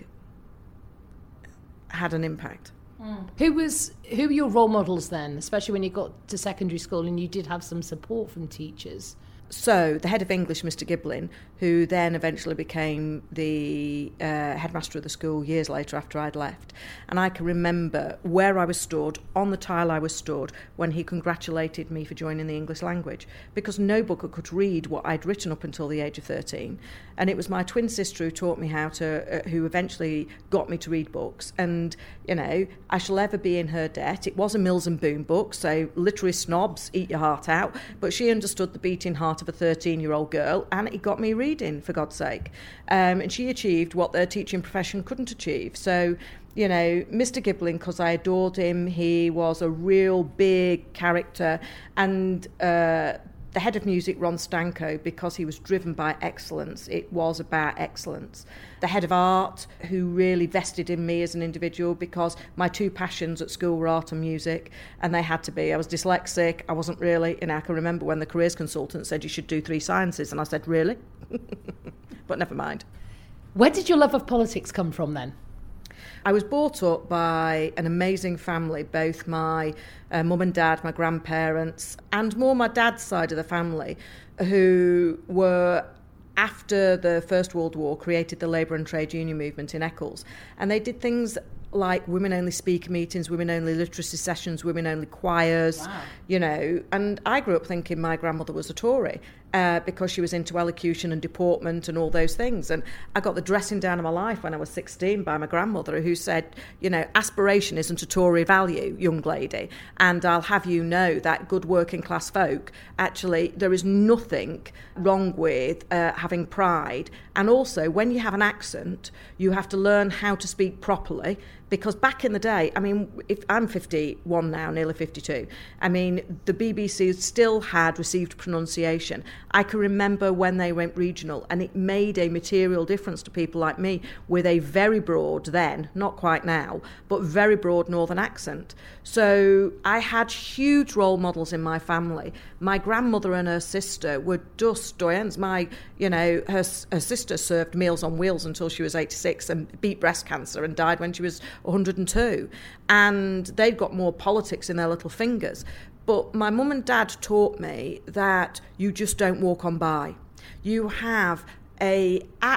had an impact. Mm. Who was who were your role models then, especially when you got to secondary school and you did have some support from teachers? So the head of English, Mister Giblin, who then eventually became the uh, headmaster of the school years later after I'd left. And I can remember where I was stood, on the tile I was stood, when he congratulated me for joining the English language, because no booker could read what I'd written up until the age of thirteen. And it was my twin sister who taught me how to, uh, who eventually got me to read books. And, you know, I shall ever be in her debt. It was a Mills and Boon book, so literary snobs, eat your heart out. But she understood the beating heart of a thirteen-year-old girl, and it got me reading, for God's sake. Um, and she achieved what their teaching profession couldn't achieve. So, you know, Mister Giblin, because I adored him, he was a real big character. And uh, the head of music, Ron Stanko, because he was driven by excellence. It was about excellence. The head of art, who really vested in me as an individual, because my two passions at school were art and music, and they had to be. I was dyslexic. I wasn't really, and I can remember when the careers consultant said you should do three sciences, and I said, really? But never mind. Where did your love of politics come from then? I was brought up by an amazing family, both my uh, mum and dad, my grandparents, and more my dad's side of the family, who were, after the First World War, created the Labour and Trade Union movement in Eccles. And they did things like women-only speaker meetings, women-only literacy sessions, women-only choirs, wow. you know. And I grew up thinking my grandmother was a Tory uh, because she was into elocution and deportment and all those things. And I got the dressing down of my life when I was sixteen by my grandmother, who said, you know, aspiration isn't a Tory value, young lady. And I'll have you know that good working-class folk, actually, there is nothing wrong with uh, having pride. And also, when you have an accent, you have to learn how to speak properly. Because back in the day, I mean, if I'm fifty-one now, nearly fifty-two, I mean, the B B C still had received pronunciation. I can remember when they went regional, and it made a material difference to people like me with a very broad then, not quite now, but very broad northern accent. So I had huge role models in my family. My grandmother and her sister were just doyens. My, you know, her, her sister served Meals on Wheels until she was eighty-six and beat breast cancer and died when she was one hundred and two, and they'd got more politics in their little fingers. But my mum and dad taught me that you just don't walk on by. You have a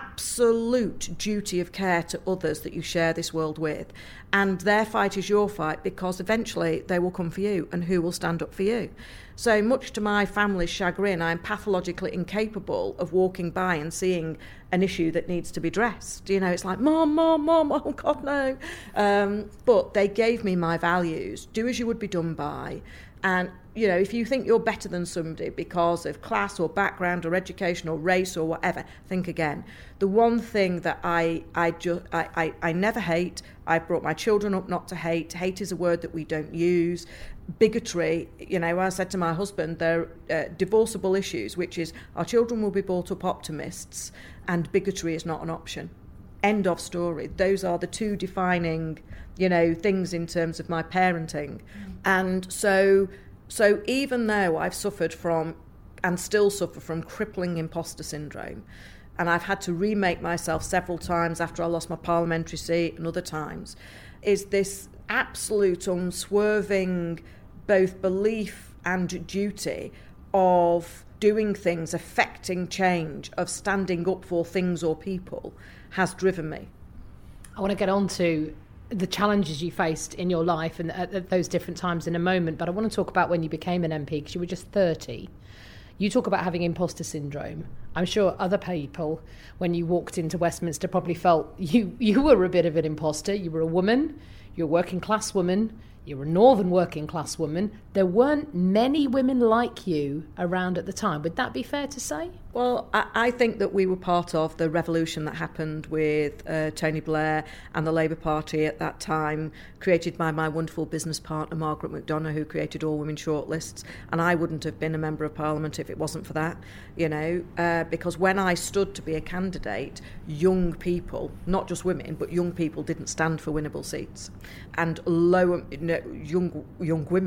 absolute duty of care to others that you share this world with, and their fight is your fight, because eventually they will come for you, and who will stand up for you? So much to my family's chagrin, I'm pathologically incapable of walking by and seeing an issue that needs to be addressed. You know, it's like, Mom, Mom, Mom, oh God, no. Um, but they gave me my values. Do as you would be done by. And, you know, if you think you're better than somebody because of class or background or education or race or whatever, think again. The one thing that I I, ju- I, I, I never hate, I've brought my children up not to hate. Hate is a word that we don't use. Bigotry, you know, I said to my husband, they're uh, divorceable issues, which is our children will be brought up optimists and bigotry is not an option. End of story. Those are the two defining, you know, things in terms of my parenting. And so so even though I've suffered from and still suffer from crippling imposter syndrome, and I've had to remake myself several times after I lost my parliamentary seat and other times, is this absolute unswerving both belief and duty of doing things, affecting change, of standing up for things or people, has driven me. I want to get on to the challenges you faced in your life and at, at those different times in a moment, but I want to talk about when you became an M P, because you were just thirty. You talk about having imposter syndrome. I'm sure other people, when you walked into Westminster, probably felt you, you were a bit of an imposter. You were a woman, you're a working class woman, you're a northern working class woman. There weren't many women like you around at the time. Would that be fair to say? Well, I, I think that we were part of the revolution that happened with uh, Tony Blair and the Labour Party at that time, created by my wonderful business partner, Margaret McDonough, who created All Women Shortlists. And I wouldn't have been a Member of Parliament if it wasn't for that, you know, uh, because when I stood to be a candidate, young people, not just women, but young people didn't stand for winnable seats. And low, no, young, young women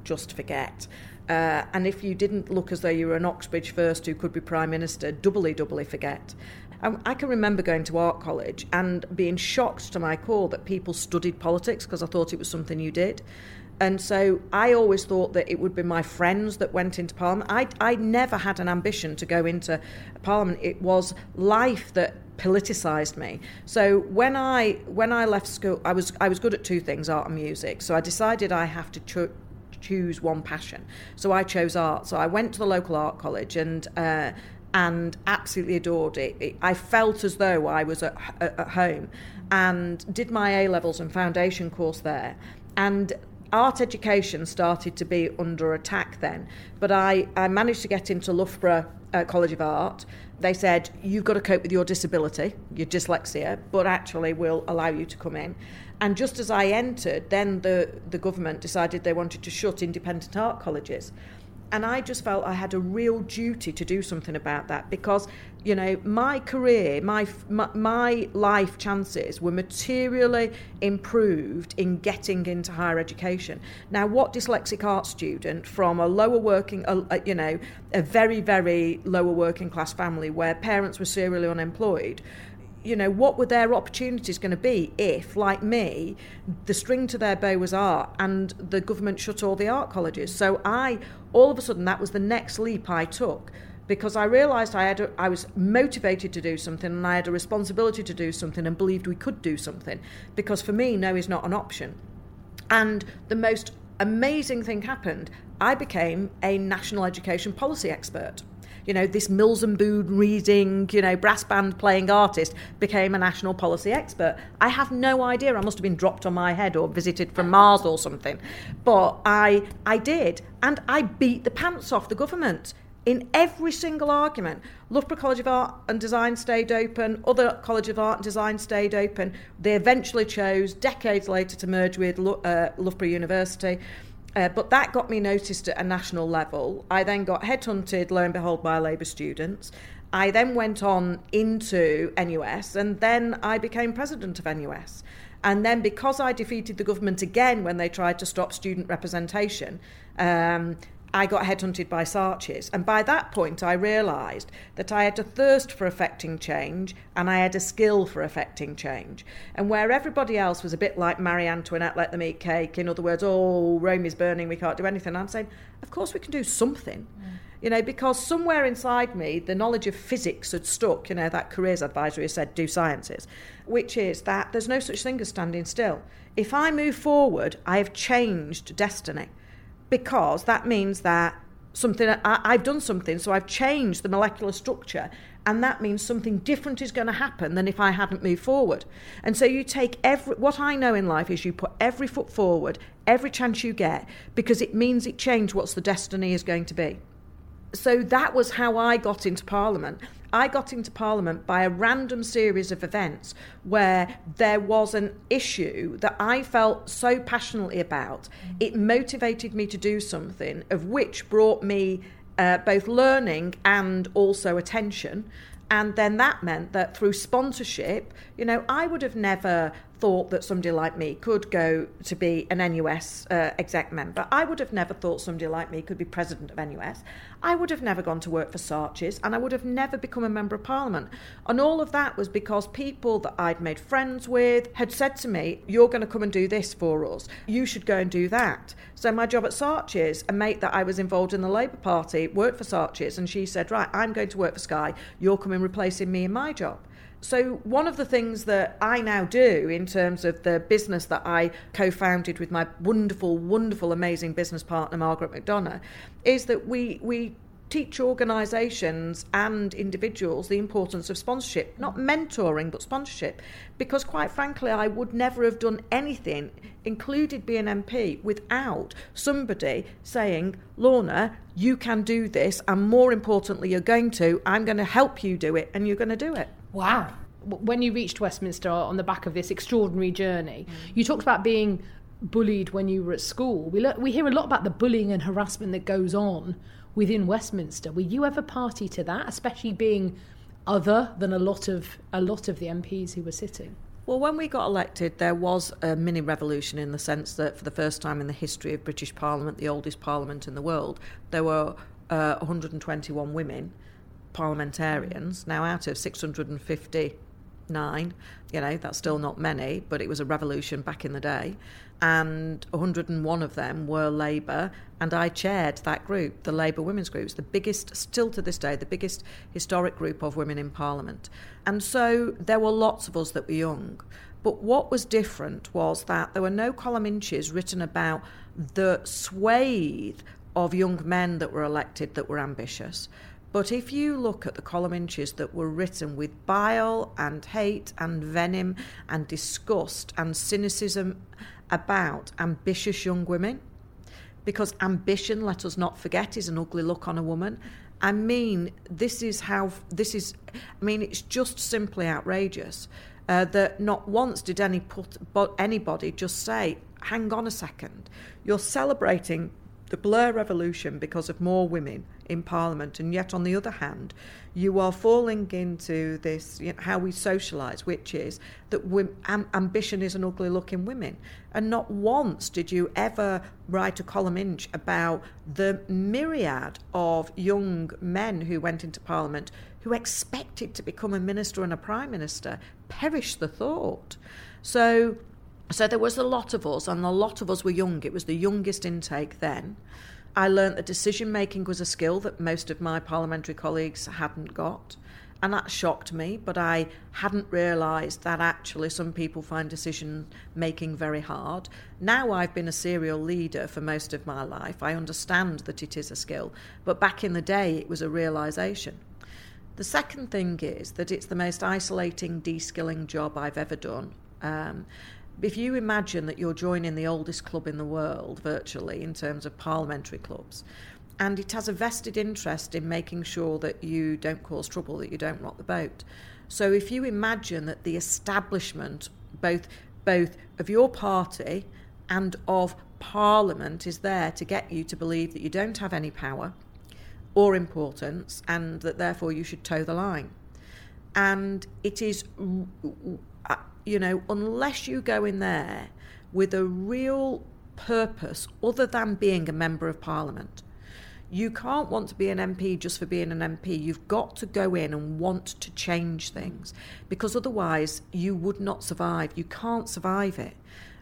just forget. Uh, and if you didn't look as though you were an Oxbridge first who could be Prime Minister, doubly, doubly forget. I, I can remember going to art college and being shocked to my core that people studied politics because I thought it was something you did. And so I always thought that it would be my friends that went into Parliament. I, I never had an ambition to go into Parliament. It was life that politicised me. So when I when I left school, I was I was good at two things, art and music. So I decided I have to cho- choose one passion. So I chose art. So I went to the local art college and uh, and absolutely adored it. it. I felt as though I was at, at home, and did my A-levels and foundation course there. And art education started to be under attack then, but I, I managed to get into Loughborough uh, College of Art. They said, you've got to cope with your disability, your dyslexia, but actually we'll allow you to come in. And just as I entered, then the, the government decided they wanted to shut independent art colleges. And I just felt I had a real duty to do something about that because, you know, my career, my, my my life chances were materially improved in getting into higher education. Now, what dyslexic art student from a lower working, a, a, you know, a very, very lower working class family where parents were serially unemployed, you know, what were their opportunities going to be if, like me, the string to their bow was art and the government shut all the art colleges? So I, all of a sudden, that was the next leap I took because I realised I had a, I was motivated to do something and I had a responsibility to do something and believed we could do something because for me, no is not an option. And the most amazing thing happened. I became a national education policy expert. You know, this Mills and Boon reading, you know, brass band playing artist became a national policy expert. I have no idea. I must have been dropped on my head or visited from Mars or something. But I I did. And I beat the pants off the government in every single argument. Loughborough College of Art and Design stayed open. Other College of Art and Design stayed open. They eventually chose, decades later, to merge with uh, Loughborough University. Uh, but that got me noticed at a national level. I then got headhunted, lo and behold, by Labour students. I then went on into N U S, and then I became president of N U S. And then because I defeated the government again when they tried to stop student representation, um, I got headhunted by Saatchi's. And by that point, I realised that I had a thirst for affecting change and I had a skill for affecting change. And where everybody else was a bit like Marie Antoinette, let them eat cake, in other words, oh, Rome is burning, we can't do anything, I'm saying, of course we can do something. Mm. You know, because somewhere inside me, the knowledge of physics had stuck, you know, that careers advisory said, do sciences, which is that there's no such thing as standing still. If I move forward, I have changed destiny. Because that means that something I, I've done something, so I've changed the molecular structure, and that means something different is going to happen than if I hadn't moved forward. And so you take every, what I know in life is you put every foot forward, every chance you get, because it means it changed what the destiny is going to be. So that was how I got into Parliament. I got into Parliament by a random series of events where there was an issue that I felt so passionately about. It motivated me to do something, of which brought me uh, both learning and also attention. And then that meant that through sponsorship, you know, I would have never thought that somebody like me could go to be an N U S uh, exec member. I would have never thought somebody like me could be president of N U S. I would have never gone to work for Saatchi's, and I would have never become a member of Parliament. And all of that was because people that I'd made friends with had said to me, you're going to come and do this for us. You should go and do that. So my job at Saatchi's, a mate that I was involved in the Labour Party worked for Saatchi's, and she said, right, I'm going to work for Sky. You're coming replacing me in my job. So one of the things that I now do in terms of the business that I co-founded with my wonderful, wonderful, amazing business partner, Margaret McDonough, is that we we teach organisations and individuals the importance of sponsorship, not mentoring, but sponsorship. Because quite frankly, I would never have done anything, included being M P, without somebody saying, Lorna, you can do this, and more importantly, you're going to, I'm going to help you do it, and you're going to do it. Wow. When you reached Westminster on the back of this extraordinary journey, mm. you talked about being bullied when you were at school. We le- we hear a lot about the bullying and harassment that goes on within Westminster. Were you ever party to that, especially being other than a lot of a lot of the M Ps who were sitting? Well, when we got elected, there was a mini revolution in the sense that for the first time in the history of British Parliament, the oldest parliament in the world, there were uh, one hundred twenty-one women parliamentarians. Now, out of six hundred fifty-nine, you know, that's still not many, but it was a revolution back in the day. And one hundred and one of them were Labour, and I chaired that group, the Labour Women's Group. It's the biggest, still to this day, the biggest historic group of women in Parliament. And so there were lots of us that were young. But what was different was that there were no column inches written about the swathe of young men that were elected that were ambitious. But if you look at the column inches that were written with bile and hate and venom and disgust and cynicism about ambitious young women, because ambition, let us not forget, is an ugly look on a woman. I mean, this is how, this is, I mean, it's just simply outrageous uh, that not once did any put, but anybody just say, hang on a second, you're celebrating the Blair Revolution because of more women in Parliament, and yet on the other hand you are falling into this, you know, how we socialise, which is that we, am, ambition is an ugly look in women. And not once did you ever write a column inch about the myriad of young men who went into Parliament who expected to become a minister and a prime minister. Perish the thought. So So there was a lot of us, and a lot of us were young. It was the youngest intake then. I learnt that decision-making was a skill that most of my parliamentary colleagues hadn't got, and that shocked me, but I hadn't realised that actually some people find decision-making very hard. Now I've been a serial leader for most of my life. I understand that it is a skill, but back in the day it was a realisation. The second thing is that it's the most isolating, de-skilling job I've ever done. Um, If you imagine that you're joining the oldest club in the world, virtually, in terms of parliamentary clubs, and it has a vested interest in making sure that you don't cause trouble, that you don't rock the boat. So if you imagine that the establishment, both both of your party and of Parliament, is there to get you to believe that you don't have any power or importance, and that therefore you should toe the line. And it is... You know, unless you go in there with a real purpose other than being a member of Parliament, you can't want to be an M P just for being an M P. You've got to go in and want to change things, because otherwise you would not survive. You can't survive it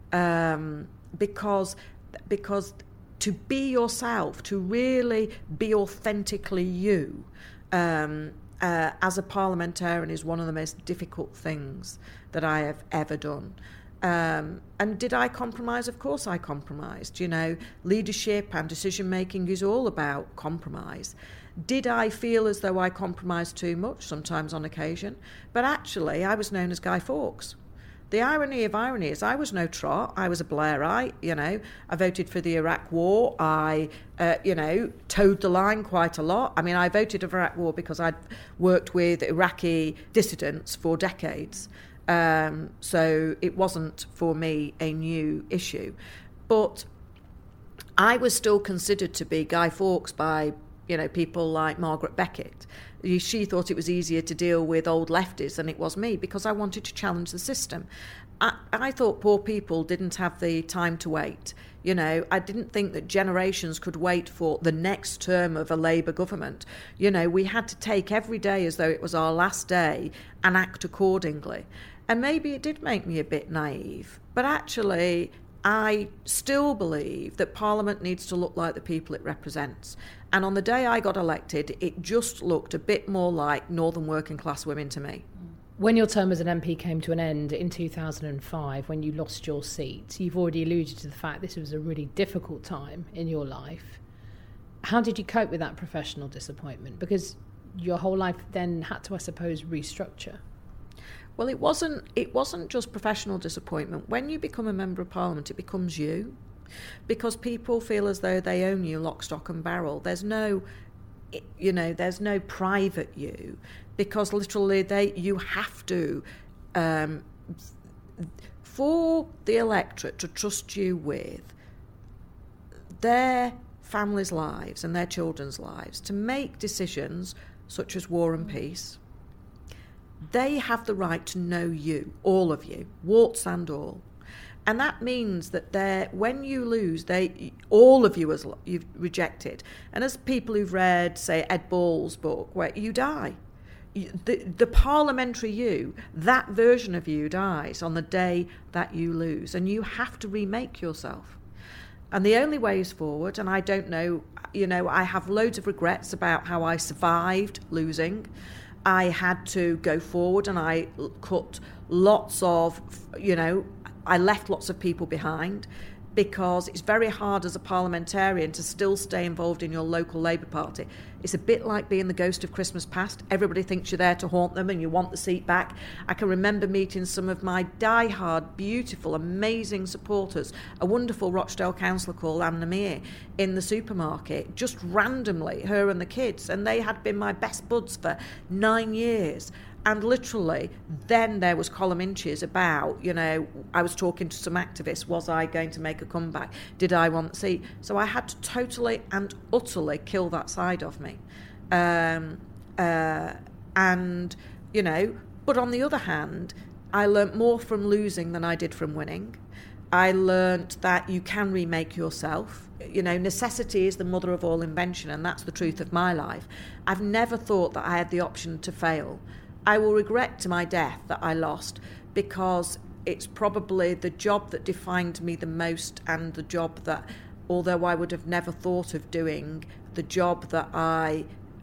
um, because because to be yourself, to really be authentically you, um, Uh, as a parliamentarian, is one of the most difficult things that I have ever done. Um, and did I compromise? Of course I compromised. You know, leadership and decision making is all about compromise. Did I feel as though I compromised too much? Sometimes on occasion. But actually I was known as Guy Fawkes. The irony of irony is I was no trot. I was a Blairite, you know. I voted for the Iraq War. I, uh, you know, towed the line quite a lot. I mean, I voted for the Iraq War because I'd worked with Iraqi dissidents for decades. Um, so it wasn't, for me, a new issue. But I was still considered to be Guy Fawkes by, you know, people like Margaret Beckett. She thought it was easier to deal with old lefties than it was me, because I wanted to challenge the system. I, I thought poor people didn't have the time to wait. You know, I didn't think that generations could wait for the next term of a Labour government. You know, we had to take every day as though it was our last day and act accordingly. And maybe it did make me a bit naive, but actually I still believe that Parliament needs to look like the people it represents. And on the day I got elected, it just looked a bit more like northern working class women to me. When your term as an M P came to an end in two thousand five, when you lost your seat, you've already alluded to the fact this was a really difficult time in your life. How did you cope with that professional disappointment? Because your whole life then had to, I suppose, restructure. Well, it wasn't it wasn't just professional disappointment. When you become a member of Parliament, it becomes you. Because people feel as though they own you lock, stock and barrel. There's no, you know, there's no private you. Because literally they you have to, um, for the electorate to trust you with their families' lives and their children's lives, to make decisions such as war and peace, they have the right to know you, all of you, warts and all. And that means that they're, when you lose, they, all of you as you've rejected. And as people who've read, say, Ed Ball's book, where you die. You, the, the parliamentary you, that version of you dies on the day that you lose. And you have to remake yourself. And the only way is forward. And I don't know, you know, I have loads of regrets about how I survived losing. I had to go forward and I cut lots of, you know, I left lots of people behind because it's very hard as a parliamentarian to still stay involved in your local Labour Party. It's a bit like being the ghost of Christmas past. Everybody thinks you're there to haunt them and you want the seat back. I can remember meeting some of my die-hard, beautiful, amazing supporters, a wonderful Rochdale councillor called Anne Namir in the supermarket, just randomly, her and the kids, and they had been my best buds for nine years. And literally, then there was column inches about, you know, I was talking to some activists, was I going to make a comeback? Did I want to see? So I had to totally and utterly kill that side of me. Um, uh, and, you know, but on the other hand, I learnt more from losing than I did from winning. I learnt that you can remake yourself. You know, necessity is the mother of all invention, and that's the truth of my life. I've never thought that I had the option to fail. I will regret to my death that I lost because it's probably the job that defined me the most and the job that, although I would have never thought of doing, the job that I,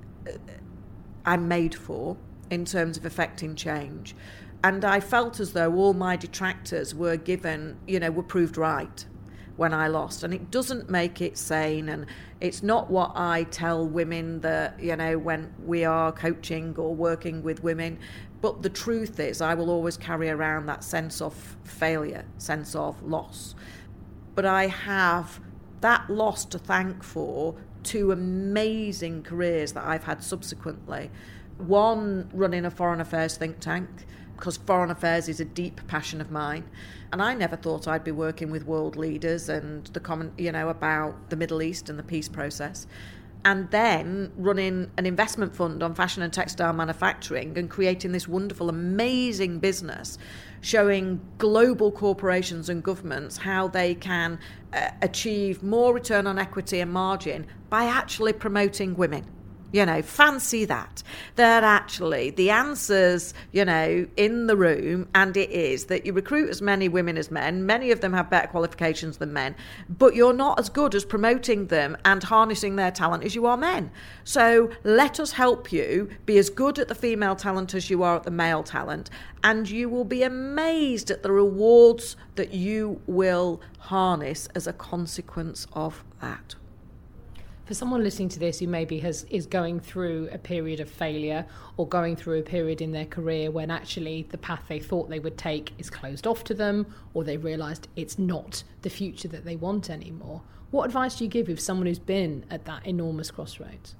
I'm made for in terms of affecting change. And I felt as though all my detractors were given, you know, were proved right when I lost. And it doesn't make it sane, and it's not what I tell women that, you know, when we are coaching or working with women. But the truth is, I will always carry around that sense of failure, sense of loss. But I have that loss to thank for two amazing careers that I've had subsequently. One, running a foreign affairs think tank, because foreign affairs is a deep passion of mine. And I never thought I'd be working with world leaders and the common, you know, about the Middle East and the peace process. And then running an investment fund on fashion and textile manufacturing and creating this wonderful, amazing business, showing global corporations and governments how they can uh, achieve more return on equity and margin by actually promoting women. You know, fancy that. That actually the answer's, you know, in the room, and it is that you recruit as many women as men. Many of them have better qualifications than men, but you're not as good as promoting them and harnessing their talent as you are men. So let us help you be as good at the female talent as you are at the male talent, and you will be amazed at the rewards that you will harness as a consequence of that. For someone listening to this who maybe has is going through a period of failure or going through a period in their career when actually the path they thought they would take is closed off to them, or they realised it's not the future that they want anymore, what advice do you give with someone who's been at that enormous crossroads?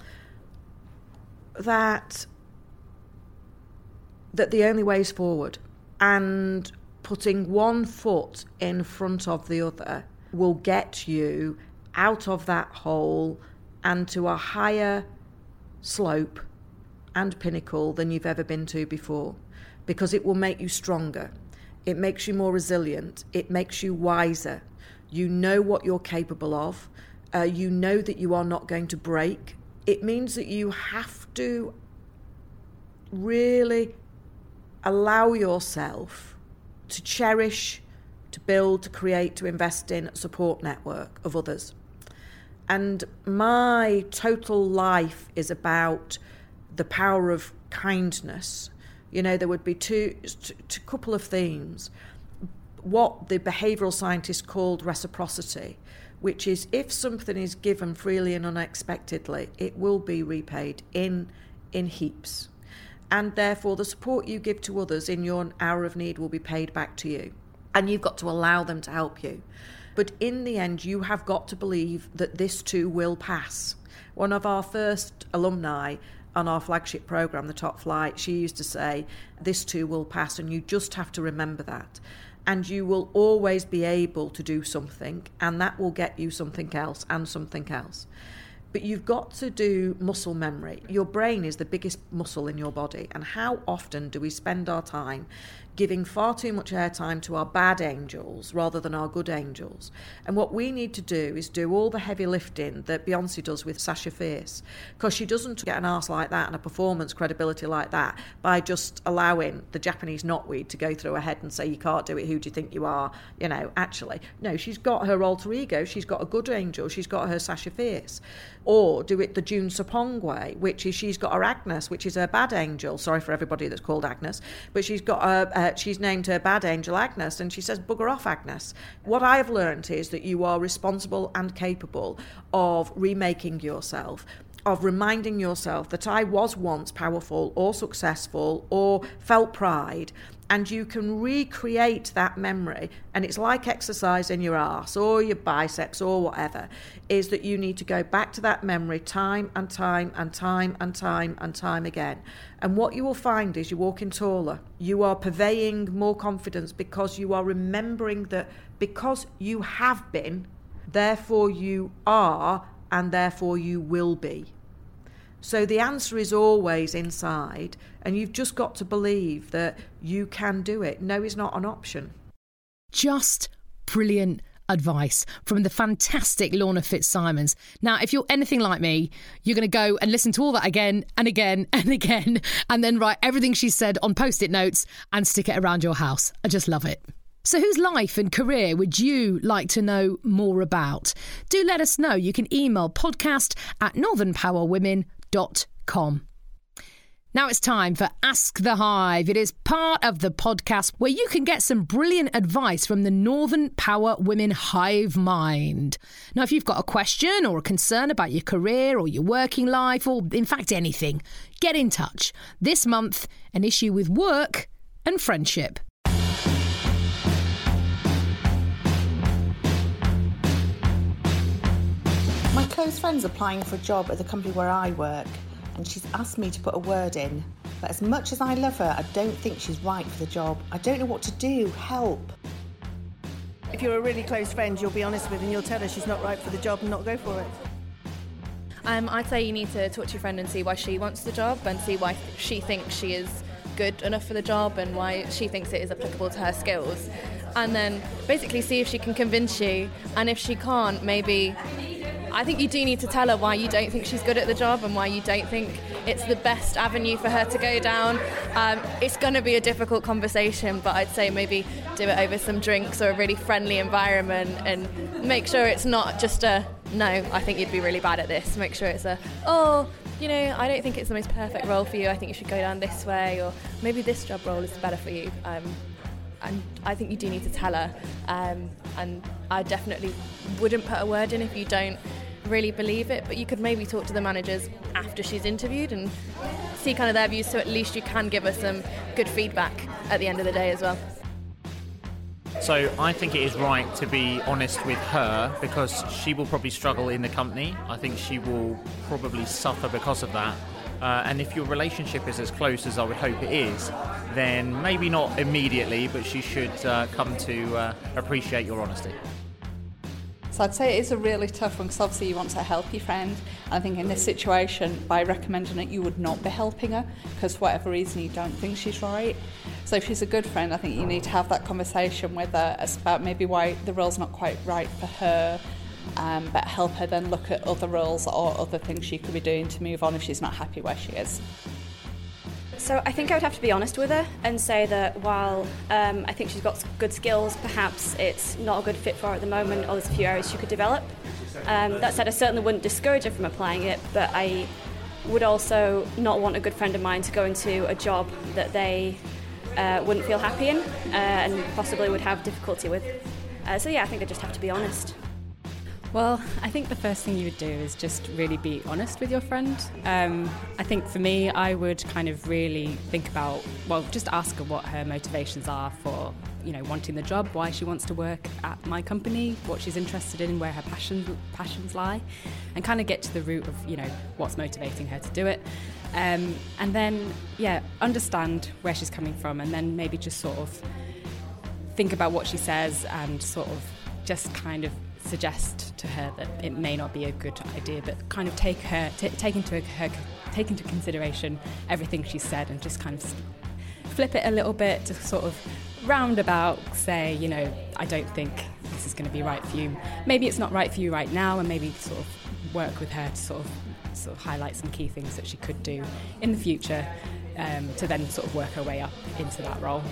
That, that the only way is forward, and putting one foot in front of the other will get you out of that hole and to a higher slope and pinnacle than you've ever been to before, because it will make you stronger. It makes you more resilient. It makes you wiser. You know what you're capable of. Uh, you know that you are not going to break. It means that you have to really allow yourself to cherish, to build, to create, to invest in a support network of others. And my total life is about the power of kindness. You know, there would be two, a couple of themes. What the behavioural scientists called reciprocity, which is if something is given freely and unexpectedly, it will be repaid in, in heaps. And therefore, the support you give to others in your hour of need will be paid back to you. And you've got to allow them to help you. But in the end, you have got to believe that this too will pass. One of our first alumni on our flagship programme, The Top Flight, she used to say, this too will pass, and you just have to remember that. And you will always be able to do something, and that will get you something else and something else. But you've got to do muscle memory. Your brain is the biggest muscle in your body. And how often do we spend our time giving far too much airtime to our bad angels rather than our good angels? And what we need to do is do all the heavy lifting that Beyonce does with Sasha Fierce, because she doesn't get an arse like that and a performance credibility like that by just allowing the Japanese knotweed to go through her head and say, you can't do it, who do you think you are? You know, actually, no, she's got her alter ego, she's got a good angel, she's got her Sasha Fierce. Or do it the June Sapong way, which is she's got her Agnes, which is her bad angel. Sorry for everybody that's called Agnes, but she's got her, uh, she's named her bad angel Agnes, and she says, bugger off, Agnes. What I've learned is that you are responsible and capable of remaking yourself, of reminding yourself that I was once powerful or successful or felt pride, and you can recreate that memory. And it's like exercising your arse or your biceps or whatever, is that you need to go back to that memory time and time and time and time and time again. And what you will find is you're walking taller. You are purveying more confidence because you are remembering that because you have been, therefore you are, and therefore you will be. So the answer is always inside, and you've just got to believe that you can do it. No is not an option. Just brilliant advice from the fantastic Lorna Fitzsimons. Now, if you're anything like me, you're going to go and listen to all that again and again and again, and then write everything she said on Post-it notes and stick it around your house. I just love it. So whose life and career would you like to know more about? Do let us know. You can email podcast at northern power women dot com. Now it's time for Ask the Hive. It is part of the podcast where you can get some brilliant advice from the Northern Power Women Hive Mind. Now, if you've got a question or a concern about your career or your working life, or in fact anything, get in touch. This month, an issue with work and friendship. My close friend's applying for a job at the company where I work, and she's asked me to put a word in. But as much as I love her, I don't think she's right for the job. I don't know what to do. Help. If you're a really close friend, you'll be honest with her and you'll tell her she's not right for the job and not go for it. Um, I'd say you need to talk to your friend and see why she wants the job and see why she thinks she is good enough for the job and why she thinks it is applicable to her skills. And then basically see if she can convince you, and if she can't, maybe I think you do need to tell her why you don't think she's good at the job and why you don't think it's the best avenue for her to go down. Um, it's going to be a difficult conversation, but I'd say maybe do it over some drinks or a really friendly environment, and make sure it's not just a, no, I think you'd be really bad at this. Make sure it's a, oh, you know, I don't think it's the most perfect role for you. I think you should go down this way, or maybe this job role is better for you. Um, and I think you do need to tell her. Um, and I definitely wouldn't put a word in if you don't really believe it, but you could maybe talk to the managers after she's interviewed and see kind of their views, so at least you can give her some good feedback at the end of the day as well. So I think it is right to be honest with her, because she will probably struggle in the company. I think she will probably suffer because of that. Uh, and if your relationship is as close as I would hope it is, then maybe not immediately, but she should uh, come to uh, appreciate your honesty. So I'd say it is a really tough one, because obviously you want to help your friend. I think in this situation, by recommending it, you would not be helping her, because for whatever reason you don't think she's right. So if she's a good friend, I think you need to have that conversation with her about maybe why the role's not quite right for her, um, but help her then look at other roles or other things she could be doing to move on if she's not happy where she is. So I think I would have to be honest with her and say that while um, I think she's got good skills, perhaps it's not a good fit for her at the moment, or there's a few areas she could develop. Um, that said, I certainly wouldn't discourage her from applying it, but I would also not want a good friend of mine to go into a job that they uh, wouldn't feel happy in uh, and possibly would have difficulty with. Uh, so yeah, I think I just have to be honest. Well, I think the first thing you would do is just really be honest with your friend. Um, I think for me, I would kind of really think about, well, just ask her what her motivations are for, you know, wanting the job, why she wants to work at my company, what she's interested in, where her passions passions lie, and kind of get to the root of, you know, what's motivating her to do it. Um, and then, yeah, understand where she's coming from, and then maybe just sort of think about what she says and sort of just kind of suggest to her that it may not be a good idea, but kind of take her t- take into her take into consideration everything she said and just kind of flip it a little bit to sort of roundabout say, you know, I don't think this is going to be right for you. Maybe it's not right for you right now, and maybe sort of work with her to sort of sort of highlight some key things that she could do in the future, um, to then sort of work her way up into that role.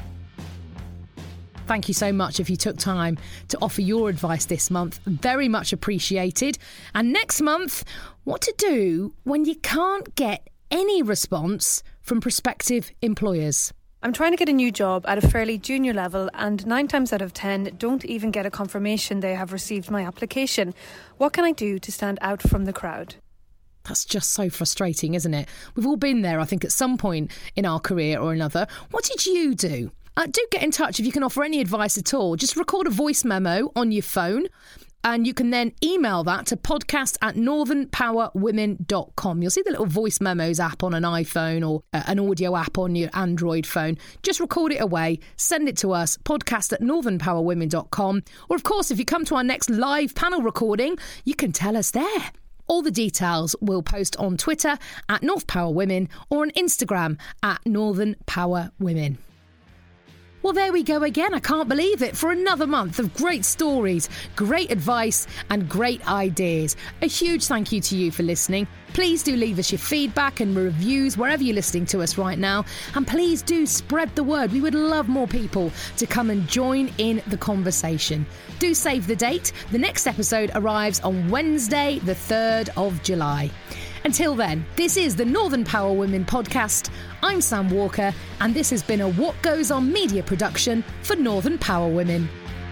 Thank you so much if you took time to offer your advice this month. Very much appreciated. And next month, what to do when you can't get any response from prospective employers. I'm trying to get a new job at a fairly junior level, and nine times out of ten don't even get a confirmation they have received my application. What can I do to stand out from the crowd? That's just so frustrating, isn't it? We've all been there, I think, at some point in our career or another. What did you do? Uh, do get in touch if you can offer any advice at all. Just record a voice memo on your phone, and you can then email that to podcast at northern power women dot com. You'll see the little voice memos app on an iPhone or uh, an audio app on your Android phone. Just record it away, send it to us, podcast at northern power women dot com. Or, of course, if you come to our next live panel recording, you can tell us there. All the details we'll post on Twitter at North Power Women or on Instagram at Northern Power Women. Well, there we go again. I can't believe it. For another month of great stories, great advice and great ideas. A huge thank you to you for listening. Please do leave us your feedback and reviews wherever you're listening to us right now. And please do spread the word. We would love more people to come and join in the conversation. Do save the date. The next episode arrives on Wednesday, the third of July. Until then, this is the Northern Power Women podcast. I'm Sam Walker, and this has been a What Goes On media production for Northern Power Women.